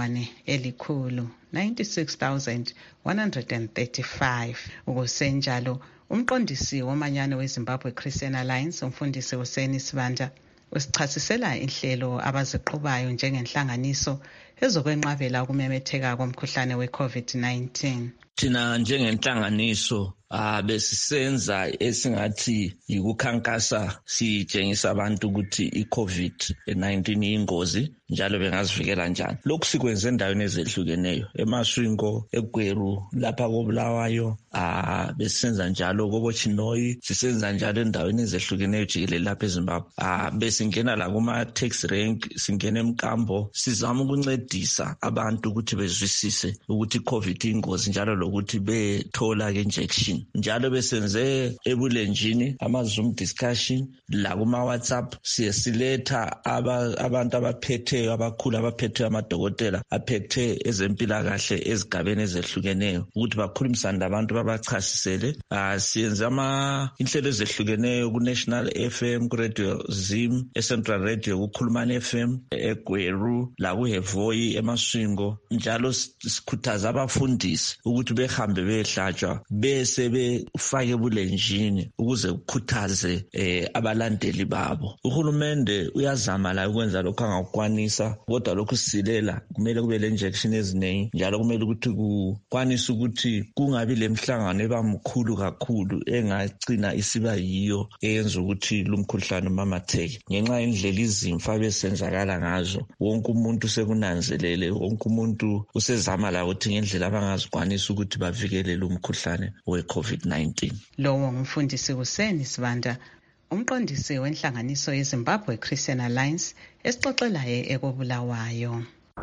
96,135. Ukusenjalo umqondisi womanyano weZimbabwe Christian Alliance umfundisi Hussein Sibanda usichasisela inhlelo abaziqhubayo njengenhlanganiso ezokwenqabela ukumemetheka komkhuhlane we-COVID-19. Thina njengenhlanganiso besisenza esingathi yikukhankasa sitshengisa abantu ukuthi i-COVID-19 iyingozi njalo bengazivikela njani. Lokhu sikwenze endaweni ezehlukeneyo, eMaswingo, eGweru, lapha koBulawayo, besisenza njalo koBochinoyi, sisenza njalo endaweni ezehlukeneyo jikelele lapha eZimbabwe. Besingena la kuma-taxi rank, singena eMkambo, sizama ukunceda ukuncedisa abantu ukuthi bezwisise ukuthi iCovid ingozi njalo lokuthi bethola injection. Njalo besenze ebulenjini ama-Zoom discussion la kuma-WhatsApp siletha abantu abaphetheyo abakhulu abaphetheyo amadokotela aphethe ezempilakahle ezigabeni ezehlukeneyo ukuthi bakhulumisane labantu babachasisele. Siyenze inhlelo ezehlukeneyo ku-National FM, ku-Radio Zim, e-Central Radio, ku-Khulumani FM, eGweru, la kuHevoyi, eMaswingo. Njalo sikhuthaza abafundisi ukuthi behambe behlatshwa bese befake ebulenjini ukuze kukhuthaze abalandeli babo. Uhulumende uyazama la ukwenza lokho angakukwanisa, kodwa lokhu silela kumele kube le-injection eziningi, njalo kumele ukuthi kukwanise ukuthi kungabi lemhlangano ebamkhulu kakhulu engagcina isiba yiyo eyenza ukuthi lumkhuhlane umamatheke. Ngenxa yendlela izimfa besenzakala ngazo, wonke umuntu sekunanzelele, wonke umuntu usezama la ukuthi ngendlela abangazikwanisa ukuthi bavikele lumkhuhlane we-COVID-19. Lowo ngumfundisi Hussein Sibanda, umqondisi wenhlanganiso yeZimbabwe Christian Alliance, esixoxelayo ekobulawayo.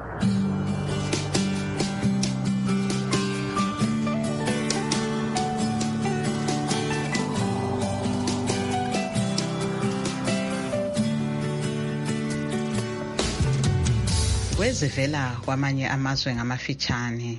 Kwezivela kwamanye amazwe ngamafitshane.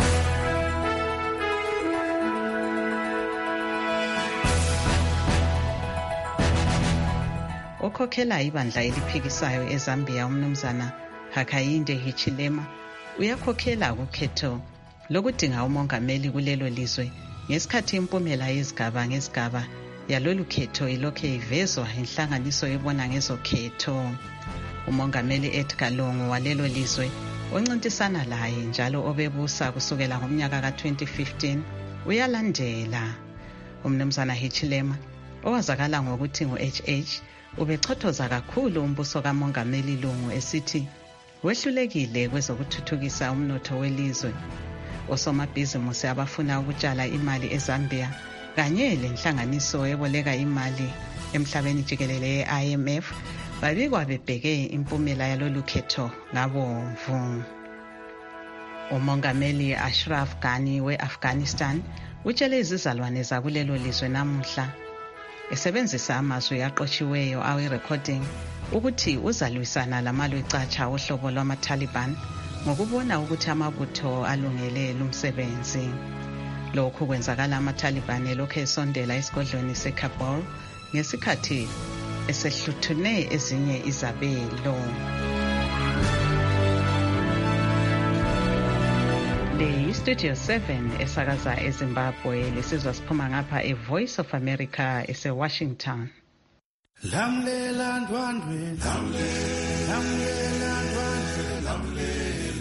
Okhokhela ibandla eliphikisayo eZambia umnumzana Hakainde Hichilema uyakhokhela ukhetho lokudinga umongameli kulelo lizwe ngesikhathi impumela yezigaba ngezigaba yalolu khetho ilokhe ivezwa inhlanganiso ebona ngezokhetho. Umongameli Edgar Lungu walelo lizwe oncintisana laye njalo obebusa kusukela ngomnyaka ka-2015 uyalandela. Umnumzana Hichilema owazakala ngokuthi ngu-HH ubechothoza kakhulu umbuso kamongameli Lungu esithi wehlulekile kwezokuthuthukisa umnotho welizwe. Osomabhizimusi abafuna ukutshala imali eZambia kanye lenhlanganiso eboleka imali emhlabeni jikelele ye-IMF babikwa bebheke impumela yalolu khetho ngabomvu. Umongameli Ashraf Ghani we-Afghanistan utshele izizalwane zakulelo lizwe namuhla esebenzisa amazwi aqotshiweyo awe-recording ukuthi uzalwisana lamalwecatsha ohlobo lwama-Taliban ngokubona ukuthi amabutho alungele lumsebenzi. Lokhu kwenzakala ama-Taliban elokhu esondela esigodlweni se-Kabul ngesikhathi esehluthune ezinye izabelo. Le Studio 7 esakaza eZimbabwe lesizwa siphuma ngapha eVoice of America ese-Washington. Lamlela ndwandwe, lamlela ndwandwe.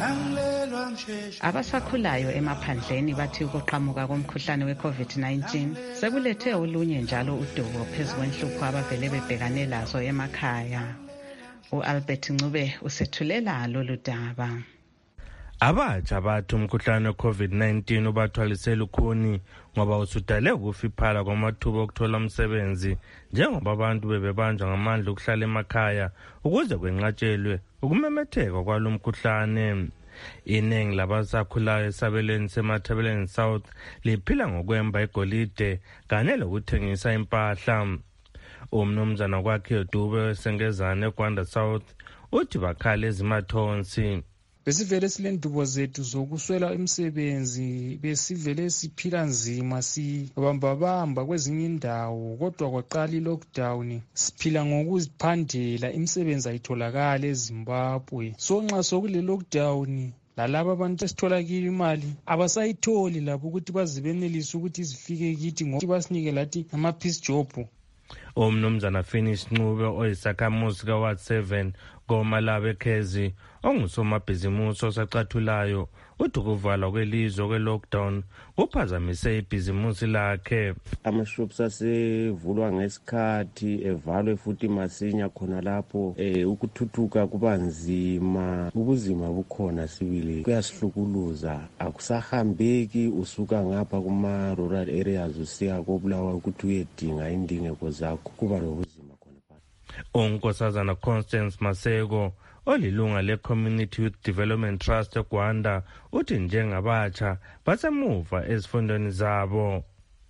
Abasakhulayo emaphandleni bathi ukuqhamuka komkhuhlane we-COVID-19 sekulethe olunye njalo udubo phezu kwenhlupho abavele bebhekane lazo emakhaya. U-Albert Ncube usethulela lolu daba. Abatsha bathi umkhuhlane we-COVID-19 ubathwalise lukhuni ngoba usudale ukufiphala kwamathuba okuthola umsebenzi njengoba abantu bebebanjwa ngamandla ukuhlala emakhaya ukuze kwenqatshelwe ukumemetheka kwalo mkhuhlane. Iningi labasakhulayo esabelweni seMatabeleland South liphila ngokwemba igolide kanye lokuthengisa impahla. Umnumzana kwakhe Dube wesengezane eGwanda South uthi bakhala ezimathonsi. Besivele silendubo zethu zokuswela imisebenzi, besivele siphila nzima sibambabamba kwezinye indawo, kodwa kwaqala i-lockdown siphila ngokuziphandela, imisebenzi ayitholakala eZimbabwe. So nxa sokule lockdown lalabo abantu esithola kiyo imali abasayitholi lapho ukuthi bazibenelise ukuthi zifike kithi ngoba basinike lathi ama-peace job. Umnumzana Finish Ncube oyisakhamuzi ka-Ward 7 koMalawi Khezi ongusomabhizimusi osacathulayo uthi ukuvalwa kwelizwe kwe-lockdown kuphazamise ibhizimusi lakhe. Amashops asevulwa ngesikhathi evalwe futhi masinya khona lapho ukuthuthuka kuba nzima, ubuzima bukhona sibili kuyasihlukuluza, akusahambeki usuka ngapha kuma-rural areas usiya koBulawayo ukuthi uyedinga indingeko zakho, kuba nobuzima. unkosazana Constance Maseko olilunga le-Community Youth Development Trust eGwanda uthi njengabatsha basemuva ezifundweni zabo.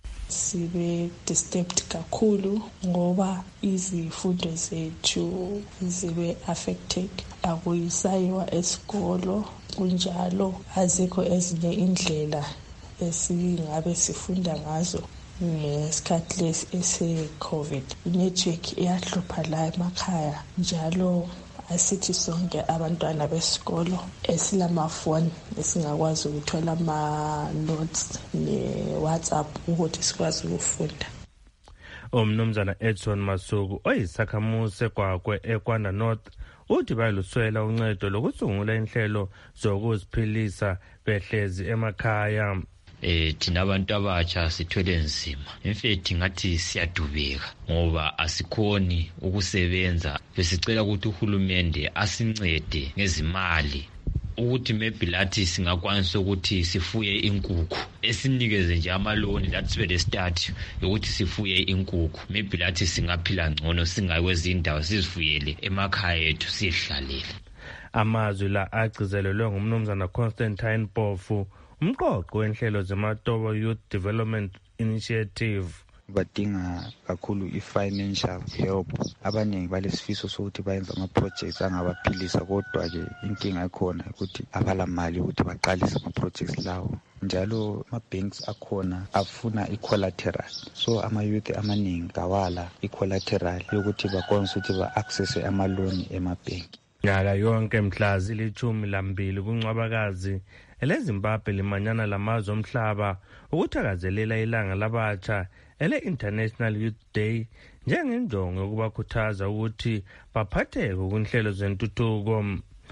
Sibe disturbed kakhulu ngoba izifundo zethu zibe affected, akuyisayiwa esikolo, kunjalo azikho ezinye indlela esingabe sifunda ngazo ngesikhathi lesi ese-COVID. Inetwork iyahlupha la emakhaya, njalo asithi sonke abantwana besikolo esilamafoni esingakwazi ukuthola ama-notes ne-WhatsApp ukuthi sikwazi ukufunda. Umnumzana Edson Masuku oyisakhamuzi seGwagwe eGwanda North uthi baluswela uncedo lokusungula inhlelo zokuziphilisa behlezi emakhaya. Thina abantu abatsha sithwele nzima. Mfethu ngathi siyadubeka ngoba asikhoni ukusebenza. Besicela ukuthi uhulumende asincede ngezimali ukuthi maybe lathi singakwanisa ukuthi sifuye inkukhu, esinikeze nje amaloni lathi sibe start ukuthi sifuye inkukhu. Maybe lathi singaphila ngcono singakwezi indawo sizifuyele emakhaya ethu sihlalele. Amazwi la agcizelelwe ngumnumzana Constantine Pofu, umqoqo wenhlelo zeMatobo Youth Development Initiative. Badinga kakhulu i-financial help. Abaningi balesifiso sokuthi bayenza ama-projects angabaphilisa, kodwa ke inkinga ekhona ukuthi abala mali ukuthi baqalise ama-projects lawo. Njalo ama-banks akhona afuna i-collateral, so ama-youth amaningi kawala i-collateral yokuthi bakwanise ukuthi ba-accesse amaloni emabhenki. Nyaka yonke mhla zili-12 kuNcwabakazi eleZimbabwe limanyana lamazwe omhlaba ukuthakazelela ilanga labatsha ele-International Youth Day njengenjongo yokubakhuthaza ukuthi baphatheke kunhlelo zentuthuko.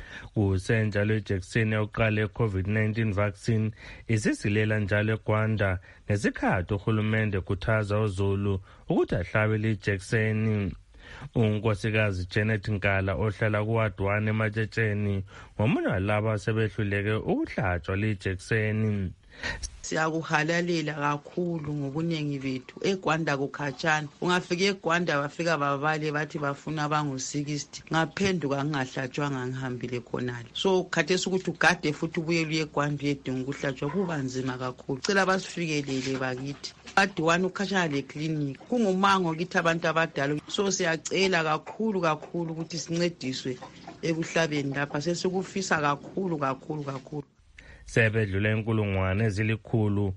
Kusenjalo ijekiseni yokuqala ye-COVID-19 vaccine isisilela njalo eGwanda ngesikhathi uhulumende ekhuthaza uZulu ukuthi ahlabele ijekiseni. Unkosikazi Janet Nkala ohlala kuWard 1 eMatshetsheni ngomunye walabo asebehluleke ukuhlatshwa lijekiseni. Siyakuhalalela kakhulu ngobuningi bethu. eGwanda kukhatshana, ungafika eGwanda bafika babale bathi bafuna abangu-60, ngaphenduka ngingahlatshwanga ngihambile khonale. So khathesi ukuthi ugade futhi ubuyele eGwanda uyedinga ukuhlatshwa kuba nzima kakhulu. Cela basifikelele bakithi. Ward 1 ukhatshana leklinikhi, kungumango kithi abantu abadala. So siyacela kakhulu ukuthi sincediswe ebuhlabeni lapha, sesikufisa kakhulu. Sebedlule inkulungwane ezilikhulu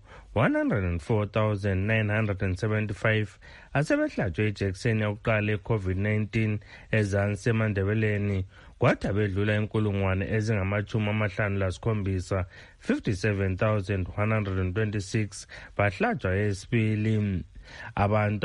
104,975 asebehlatshwe ijekiseni yokuqala ye-COVID-19 ezansi eMandebeleni, kwathi abedlula inkulungwane ezingama-57 57,126 bahlatshwa eyesibili. Abantu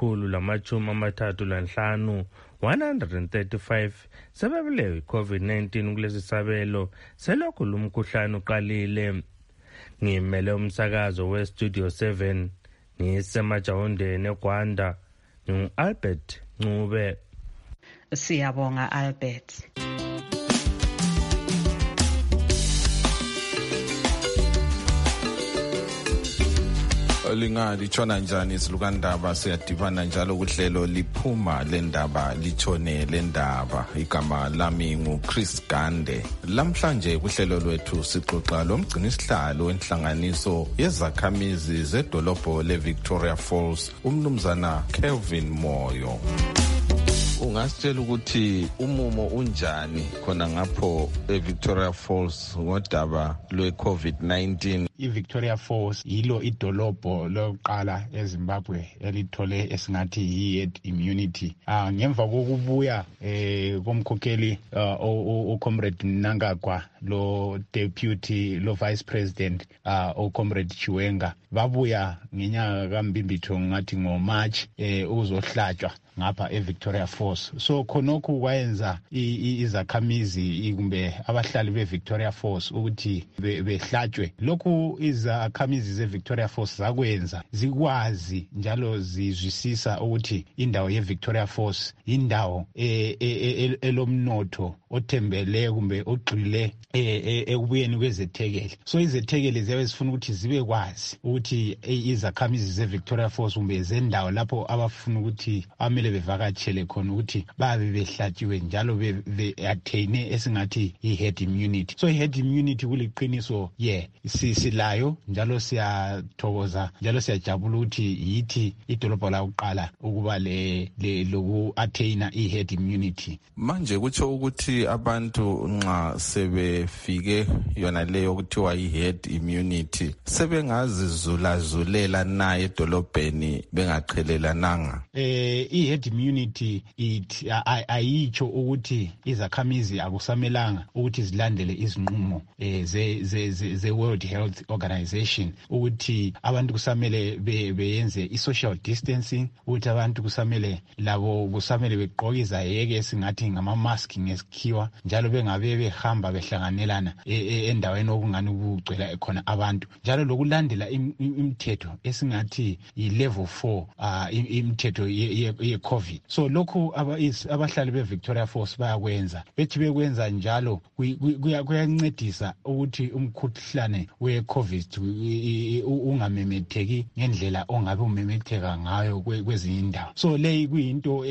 abali-135 135 sebebulewe i-COVID-19 kulesi sabelo selokhu lumkhuhlane uqalile. Ngimele umsakazo we-Studio 7 ngisemajawundeni eGwanda, ngu-Albert Ncube. Siyabonga Albert. Litshona njani isilukandaba? Siyadibana njalo kuhlelo liphuma lendaba litshone lendaba. Igama lami nguChris Gande. Lamhlanje kuhlelo lwethu sixoxa lomgcinisihlalo wenhlanganiso yezakhamizi zedolobho leVictoria Falls, umnumzana Kelvin Moyo. Ungasitshela ukuthi umumo unjani khona ngapho eVictoria Falls ngodaba lwe-COVID-19? iVictoria Falls yilo idolobho lokuqala eZimbabwe elithole esingathi yi-herd immunity. Ngemva kokubuya komkhokheli uComrade Mnangagwa, lo deputy, lo vice president uComrade Chiwenga, babuya ngenyanga kaMbimbitho ngathi ngoMarch ukuzohlatshwa ngapha eVictoria Falls. So khonokhu kwayenza izakhamizi kumbe abahlali beVictoria Falls ukuthi behlatshwe. Lokhu lokho izakhamizi ze-Victoria Falls zakwenza zikwazi njalo zizwisisa ukuthi indawo ye-Victoria Falls indawo elomnotho othembele kumbe ogxile ekubuyeni kwezethekeli. So izethekeli ziyabe zifuna ukuthi zibe kwazi ukuthi izakhamizi ze-Victoria Falls kumbe zendawo lapho abafuna ukuthi amele bevakatshele khona ukuthi babe behlatshiwe njalo be-attain esingathi i-herd immunity. So i-herd immunity kuliqiniso silayo njalo siyathokoza njalo siyajabula ukuthi yithi idolobho lakuqala ukuba loku-attain i-herd immunity. Manje kutsho ukuthi abantu nxa sebefike yona leyo kuthiwa i-herd immunity sebengazizulazulela na edolobheni bengaqhelelananga. I-herd immunity ayitsho ukuthi izakhamizi akusamelanga ukuthi zilandele izinqumo ze-World Health Organization ukuthi abantu kusamele beyenze i-social distancing, ukuthi abantu kusamele begqoke izayeke esingathi ngama-mask ngesikhiwa, njalo bengabe behamba behlanganelana endaweni okungani kugcwela khona abantu, njalo lokulandela imithetho esingathi yi-level 4 imithetho ye-COVID. So lokhu abahlali be-Victoria Falls bayakwenza, bethi bekwenza njalo kuyancedisa ukuthi umkhuhlane we-COVID ungamemetheki ngendlela ongabe umemetheka ngayo kwezinye indawo. So leyi kuyinto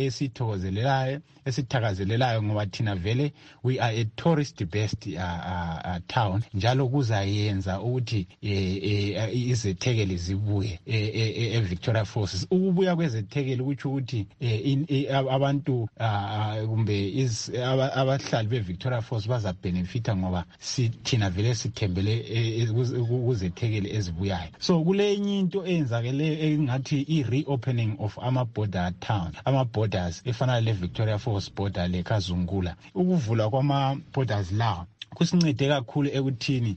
esithakazelelayo ngoba thina vele we are a tourist based town, njalo kuzayenza ukuthi izethekeli zibuye e-Victoria Falls. Ukubuya kwezethekeli kutsho ukuthi abantu kumbe abahlali be-Victoria Falls bazabenefita ngoba thina vele sithembele kuzethekeli ezibuyayo. So kulenye into eyenzakeleyo engathi i-reopening of ama-border town, ama-borders efana le-Victoria Falls border leKazungula. Ukuvulwa kwama-borders lawo kusincede kakhulu ekuthini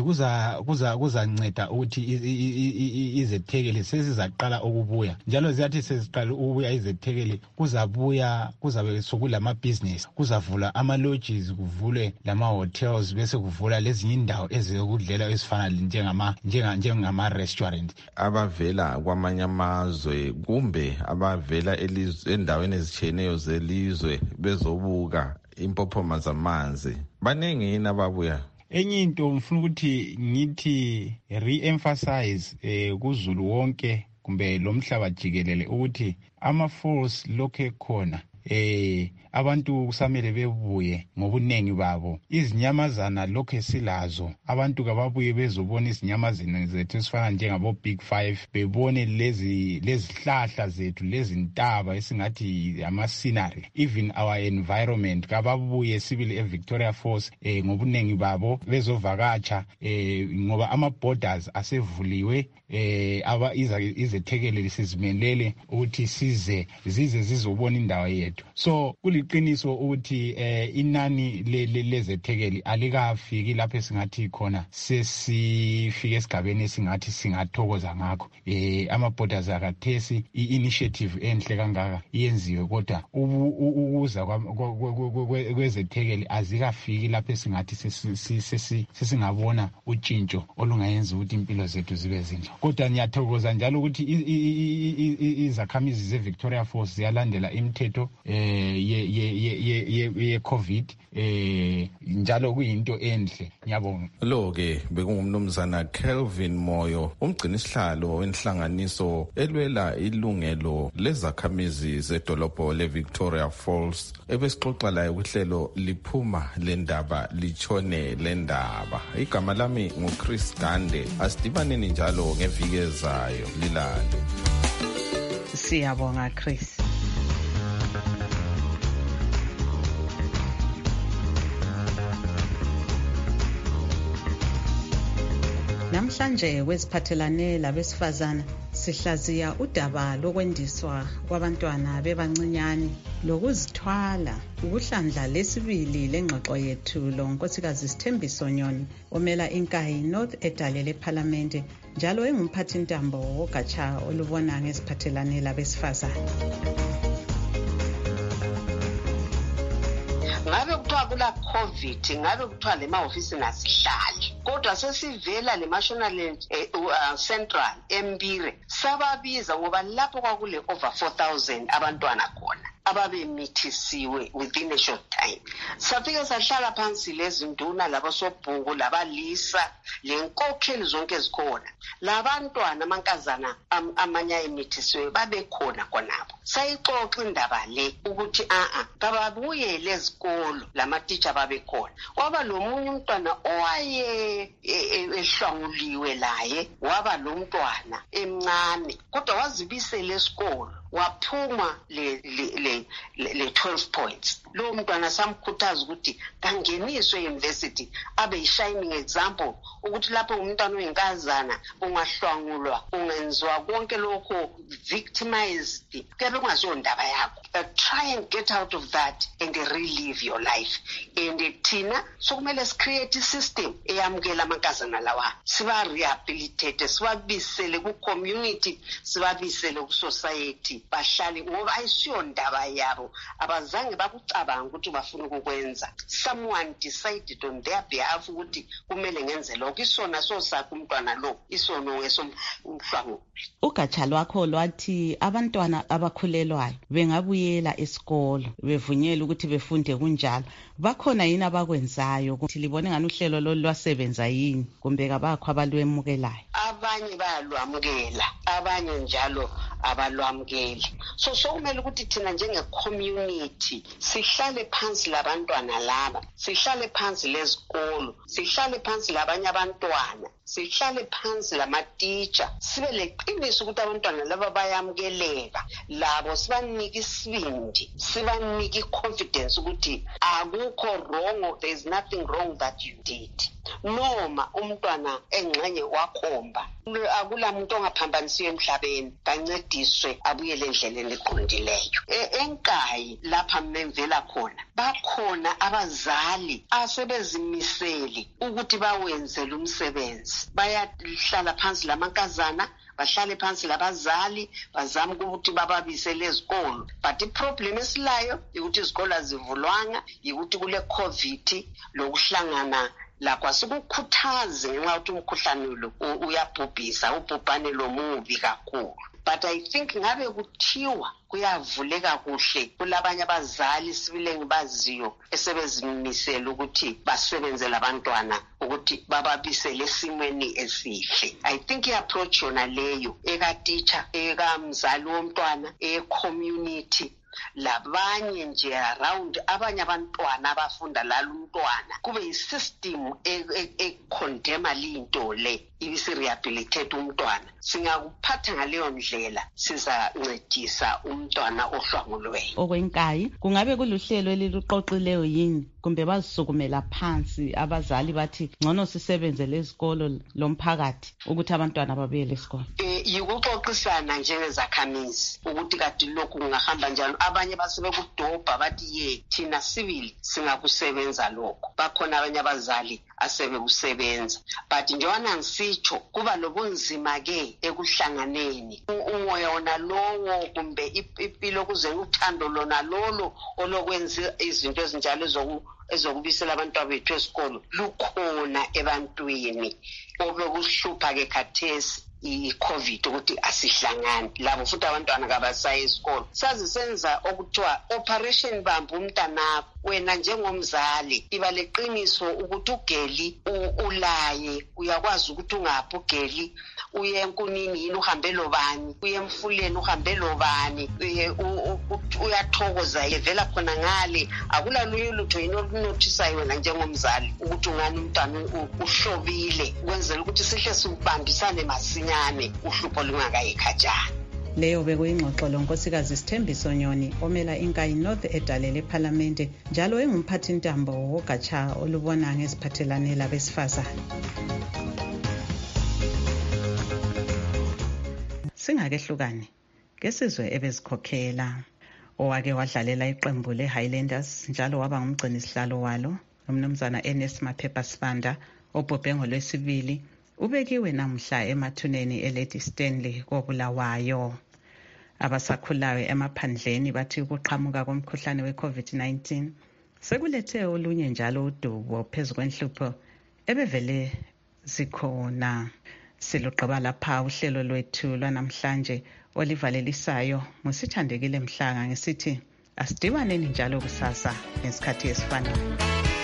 kuzanceda ukuthi izethekeli sezizaqala ukubuya, njalo ziyathi seziqala ukubuya izethekeli kuzabe sokulamabhizinesi, kuzavula ama-lodges, kuvulwe lama-hotels, bese kuvula lezinye indawo ezokudlela ezifana njengama-restaurant. Abavela kwamanye amazwe kumbe abavela endaweni ezitshiyeneyo zelizwe bezobuka impophoma zamanzi baningi yini ababuya? Enye into ngifuna ukuthi ngithi re-emphasize kuzulu wonke kumbe lomhlaba jikelele ukuthi ama-falls lokho ekhona abantu kusamele bebuye ngobunengi babo. Izinyamazana lokho silazo, abantu kababuye bezobona izinyamazana zethu esifana njengabo Big Five, bebone lezi hlahla zethu, lezi ntaba esingathi ama-scenery, even our environment. Kababuye sibili e-Victoria Falls ngobunengi babo bezovakatsha ngoba ama-borders asevuliwe. Izethekeli sizimelele ukuthi zize zizobona indawo yethu. So kuliqiniso ukuthi inani lezethekeli alikafiki lapho esingathi khona sesifike esigabeni esingathi singathokoza ngakho. Ama-borders akathesi i-initiative enhle kangaka iyenziwe, kodwa ukuza kwezethekeli azikafiki lapho esingathi sesingabona utshintsho olungayenza ukuthi impilo zethu zibe zinhle. Kodwa ngiyathokoza njalo ukuthi izakhamizi ze-Victoria Falls ziyalandela imithetho ye-COVID, njalo kuyinto enhle. Ngiyabonga. Lo-ke bekungumnumzana Kelvin Moyo, umgcinisihlalo wenhlanganiso elwela ilungelo lezakhamizi zedolobho le-Victoria Falls, ebesixoxa layo kuhlelo liphuma lendaba litshone lendaba. Igama lami nguChris Gande. Asidibaneni njalo ngeviki ezayo, lilande. Siyabonga Chris. Namhlanje kweziphathelane labesifazana sihlaziya udaba lokwendiswa kwabantwana bebancinyane lokuzithwala. Ukuhlandla lesibili lengxoxo yethu lo Nkosikazi Sithembiso Nyoni omela iNkayi North edale leParliament, njalo engumphathi ntambo wogatsha olubona ngeziphathelane labesifazana. Ngabe kuthiwa ngoba kula COVID ngabe kuthiwa le mahofisi nasihlali, kodwa sesivela le National Central eMbire sababiza ngoba lapho kwakule over 4,000 abantwana khona ababemithisiwe within a short time. Safike sahlala phansi lezi nduna labasobhuku labalisa lenkokheli zonke ezikhona, labantwana amankazana amanye ayemithisiwe babekhona khonapho. Sayixoxa indaba le ukuthi kababuyele ezikolo lamatitsha babekhona. Kwaba lomunye umntwana owaye ehlwanguliwe laye, waba lo mntwana emncane kodwa wazibisela esikolo waphuma le 12 points. Lo mntwana samkhuthaza ukuthi kangeniswe university abe yi-shining example ukuthi lapho umntwana oyinkazana ungahlwangulwa ungenziwa konke lokho victimized kebe kungasiyo ndaba yakho. Try and get out of that and relive your life. And thina sokumele sicreate system eyamukela amankazana lawa, siba rehabilitate, sibabisele ku community, sibabisele ku society, bahlale ngoba ayisiyo ndaba yabo, abazange bakucabanga ukuthi bafuna ukukwenza. Someone decided on their behalf ukuthi kumele ngenze lokho. Isona sosakhe umntwana lo, isono wesomhlwangu. Ugatsha lwakho lwathi abantwana abakhulelwayo bengabuyela esikolo bevunyelwe ukuthi befunde kunjalo. Bakhona yini abakwenzayo ukuthi libone ngani uhlelo lolu lwasebenza yini kumbe kabakho abalwemukelayo? Abanye bayalwamukela, abanye njalo abalwamukeli. So sokumele ukuthi thina njenge community sihlale phansi labantwana laba, sihlale phansi lezikolo, sihlale phansi labanye abantwana, sihlale phansi lamatitsha, sibe leqiniso ukuthi abantwana laba bayamukeleka, labo sibanike isibindi, sibanike confidence ukuthi akukho wrong, there is nothing wrong that you did. Noma umntwana engxenye wakhomba, akula muntu ongaphambanisiwe emhlabeni, kancediswe abuyele endleleni eqondileyo. Enkayi lapha memvela khona, bakhona abazali asebezimisele ukuthi bawenze lo msebenzi. Bayahlala phansi lamankazana, bahlale phansi labazali, bazama ukuthi bababisele ezikolo. But iproblem esilayo ukuthi izikolo azivulwanga, ukuthi kule COVID lokuhlangana lakwa sikukhuthaze ngenxa ukuthi umkhuhlane lo uyabhubhisa, ubhubhane lo mubi kakhulu. But I think ngabe kuthiwa kuyavuleka kuhle kulabanye abazali sibile ngibaziyo esebezimisela ukuthi basebenze labantwana ukuthi bababisele esimweni esihle. I think i-approach yona leyo eka-teacher, eka-mzali womntwana, eka-community, labanye nje around abanye abantwana abafunda lalo umntwana kube yisystem ekondema linto le ibisirehabilitate umntwana. Singakuphatha ngaleyo ndlela sizancedisa umntwana ohlwangulweyo. Okwenkayi kungabe kuluhlelo eliluqoqileyo yini kumbe bazisukumela phansi abazali bathi ngcono sisebenze lezikolo lomphakathi ukuthi abantwana babuyele esikolo? Yikuxoxisana njengezakhamizi ukuthi kade lokhu kungahamba njalo. Abanye basebekudobha bathi thina civil singakusebenza lokho. Bakhona abanye abazali asebekusebenza, but njengoba ngisitsho kuba lobunzima ke ekuhlanganeni. Umoya wona lowo kumbe impilo kuze uthando lona lolo olokwenza izinto ezinjalo ezokubisela abantwana bethu esikolo lukhona ebantwini. Obekuhlupha ke khathesi i-COVID ukuthi asihlangani labo futhi abantwana kabasayi esikolo. Sazi senza okuthiwa operation bamba umntanakho. Wena njengomzali iba leqiniso ukuthi ugeli ulaye, uyakwazi ukuthi ungaphi ugeli, uye enkunini yini uhambe lobani, uye emfuleni uhambe lobani, uyathokoza evela khona ngale. Akula luye lutho yini olunothisayo wena njengomzali ukuthi ungani umntwana uhlobile, ukwenzela ukuthi sihle sibambisane masinyane uhlupho lungakayikhatshana. Leyo bekuyingxoxo lonkosikazi Sithembiso Nyoni omela iNkayi North edalele eParliamente njalo engumphathintambo wogatsha olubona ngeziphathelane labesifazane. Singakehlukane ngesizwe ebezikhokhela owake wadlalela iqembu leHighlanders njalo waba ngumgcini sihlalo walo umnumzana Ernest Maphepha Sibanda obhubhe ngolwesibili ubekiwe namhla emathuneni eLady Stanley koBulawayo. Abasakhulayo emaphandleni bathi ukuqhamuka komkhuhlane we-COVID-19 Sekulethe olunye njalo udubo phezu kwenhlupho ebevele zikhona. Silugqiba lapha uhlelo lwethu lwanamhlanje olivalelisayo nguSithandekile Mhlanga ngesithi asidibaneni njalo kusasa ngesikhathi esifanayo.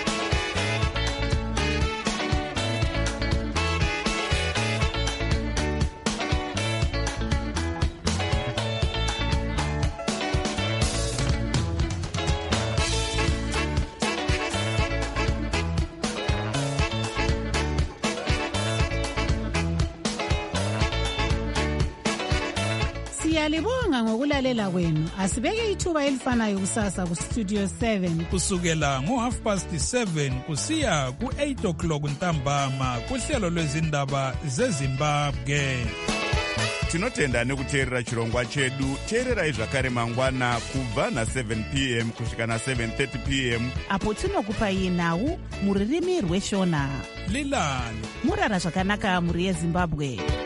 Siyalibonga ngokulalela kwenu. Asibeke ithuba elifanayo kusasa ku Studio 7 kusukela ngo7:30 kusiya ku8 ntambama kuhlelo lwezindaba zeZimbabwe. Tinotenda nekuteerera chirongwa chedu. Teererai zvakare mangwana kubva na7 p.m. kusvika na7:30 p.m. apo tinokupai nhau muririmi rweshona. Lilani murara zvakanaka muri yeZimbabwe.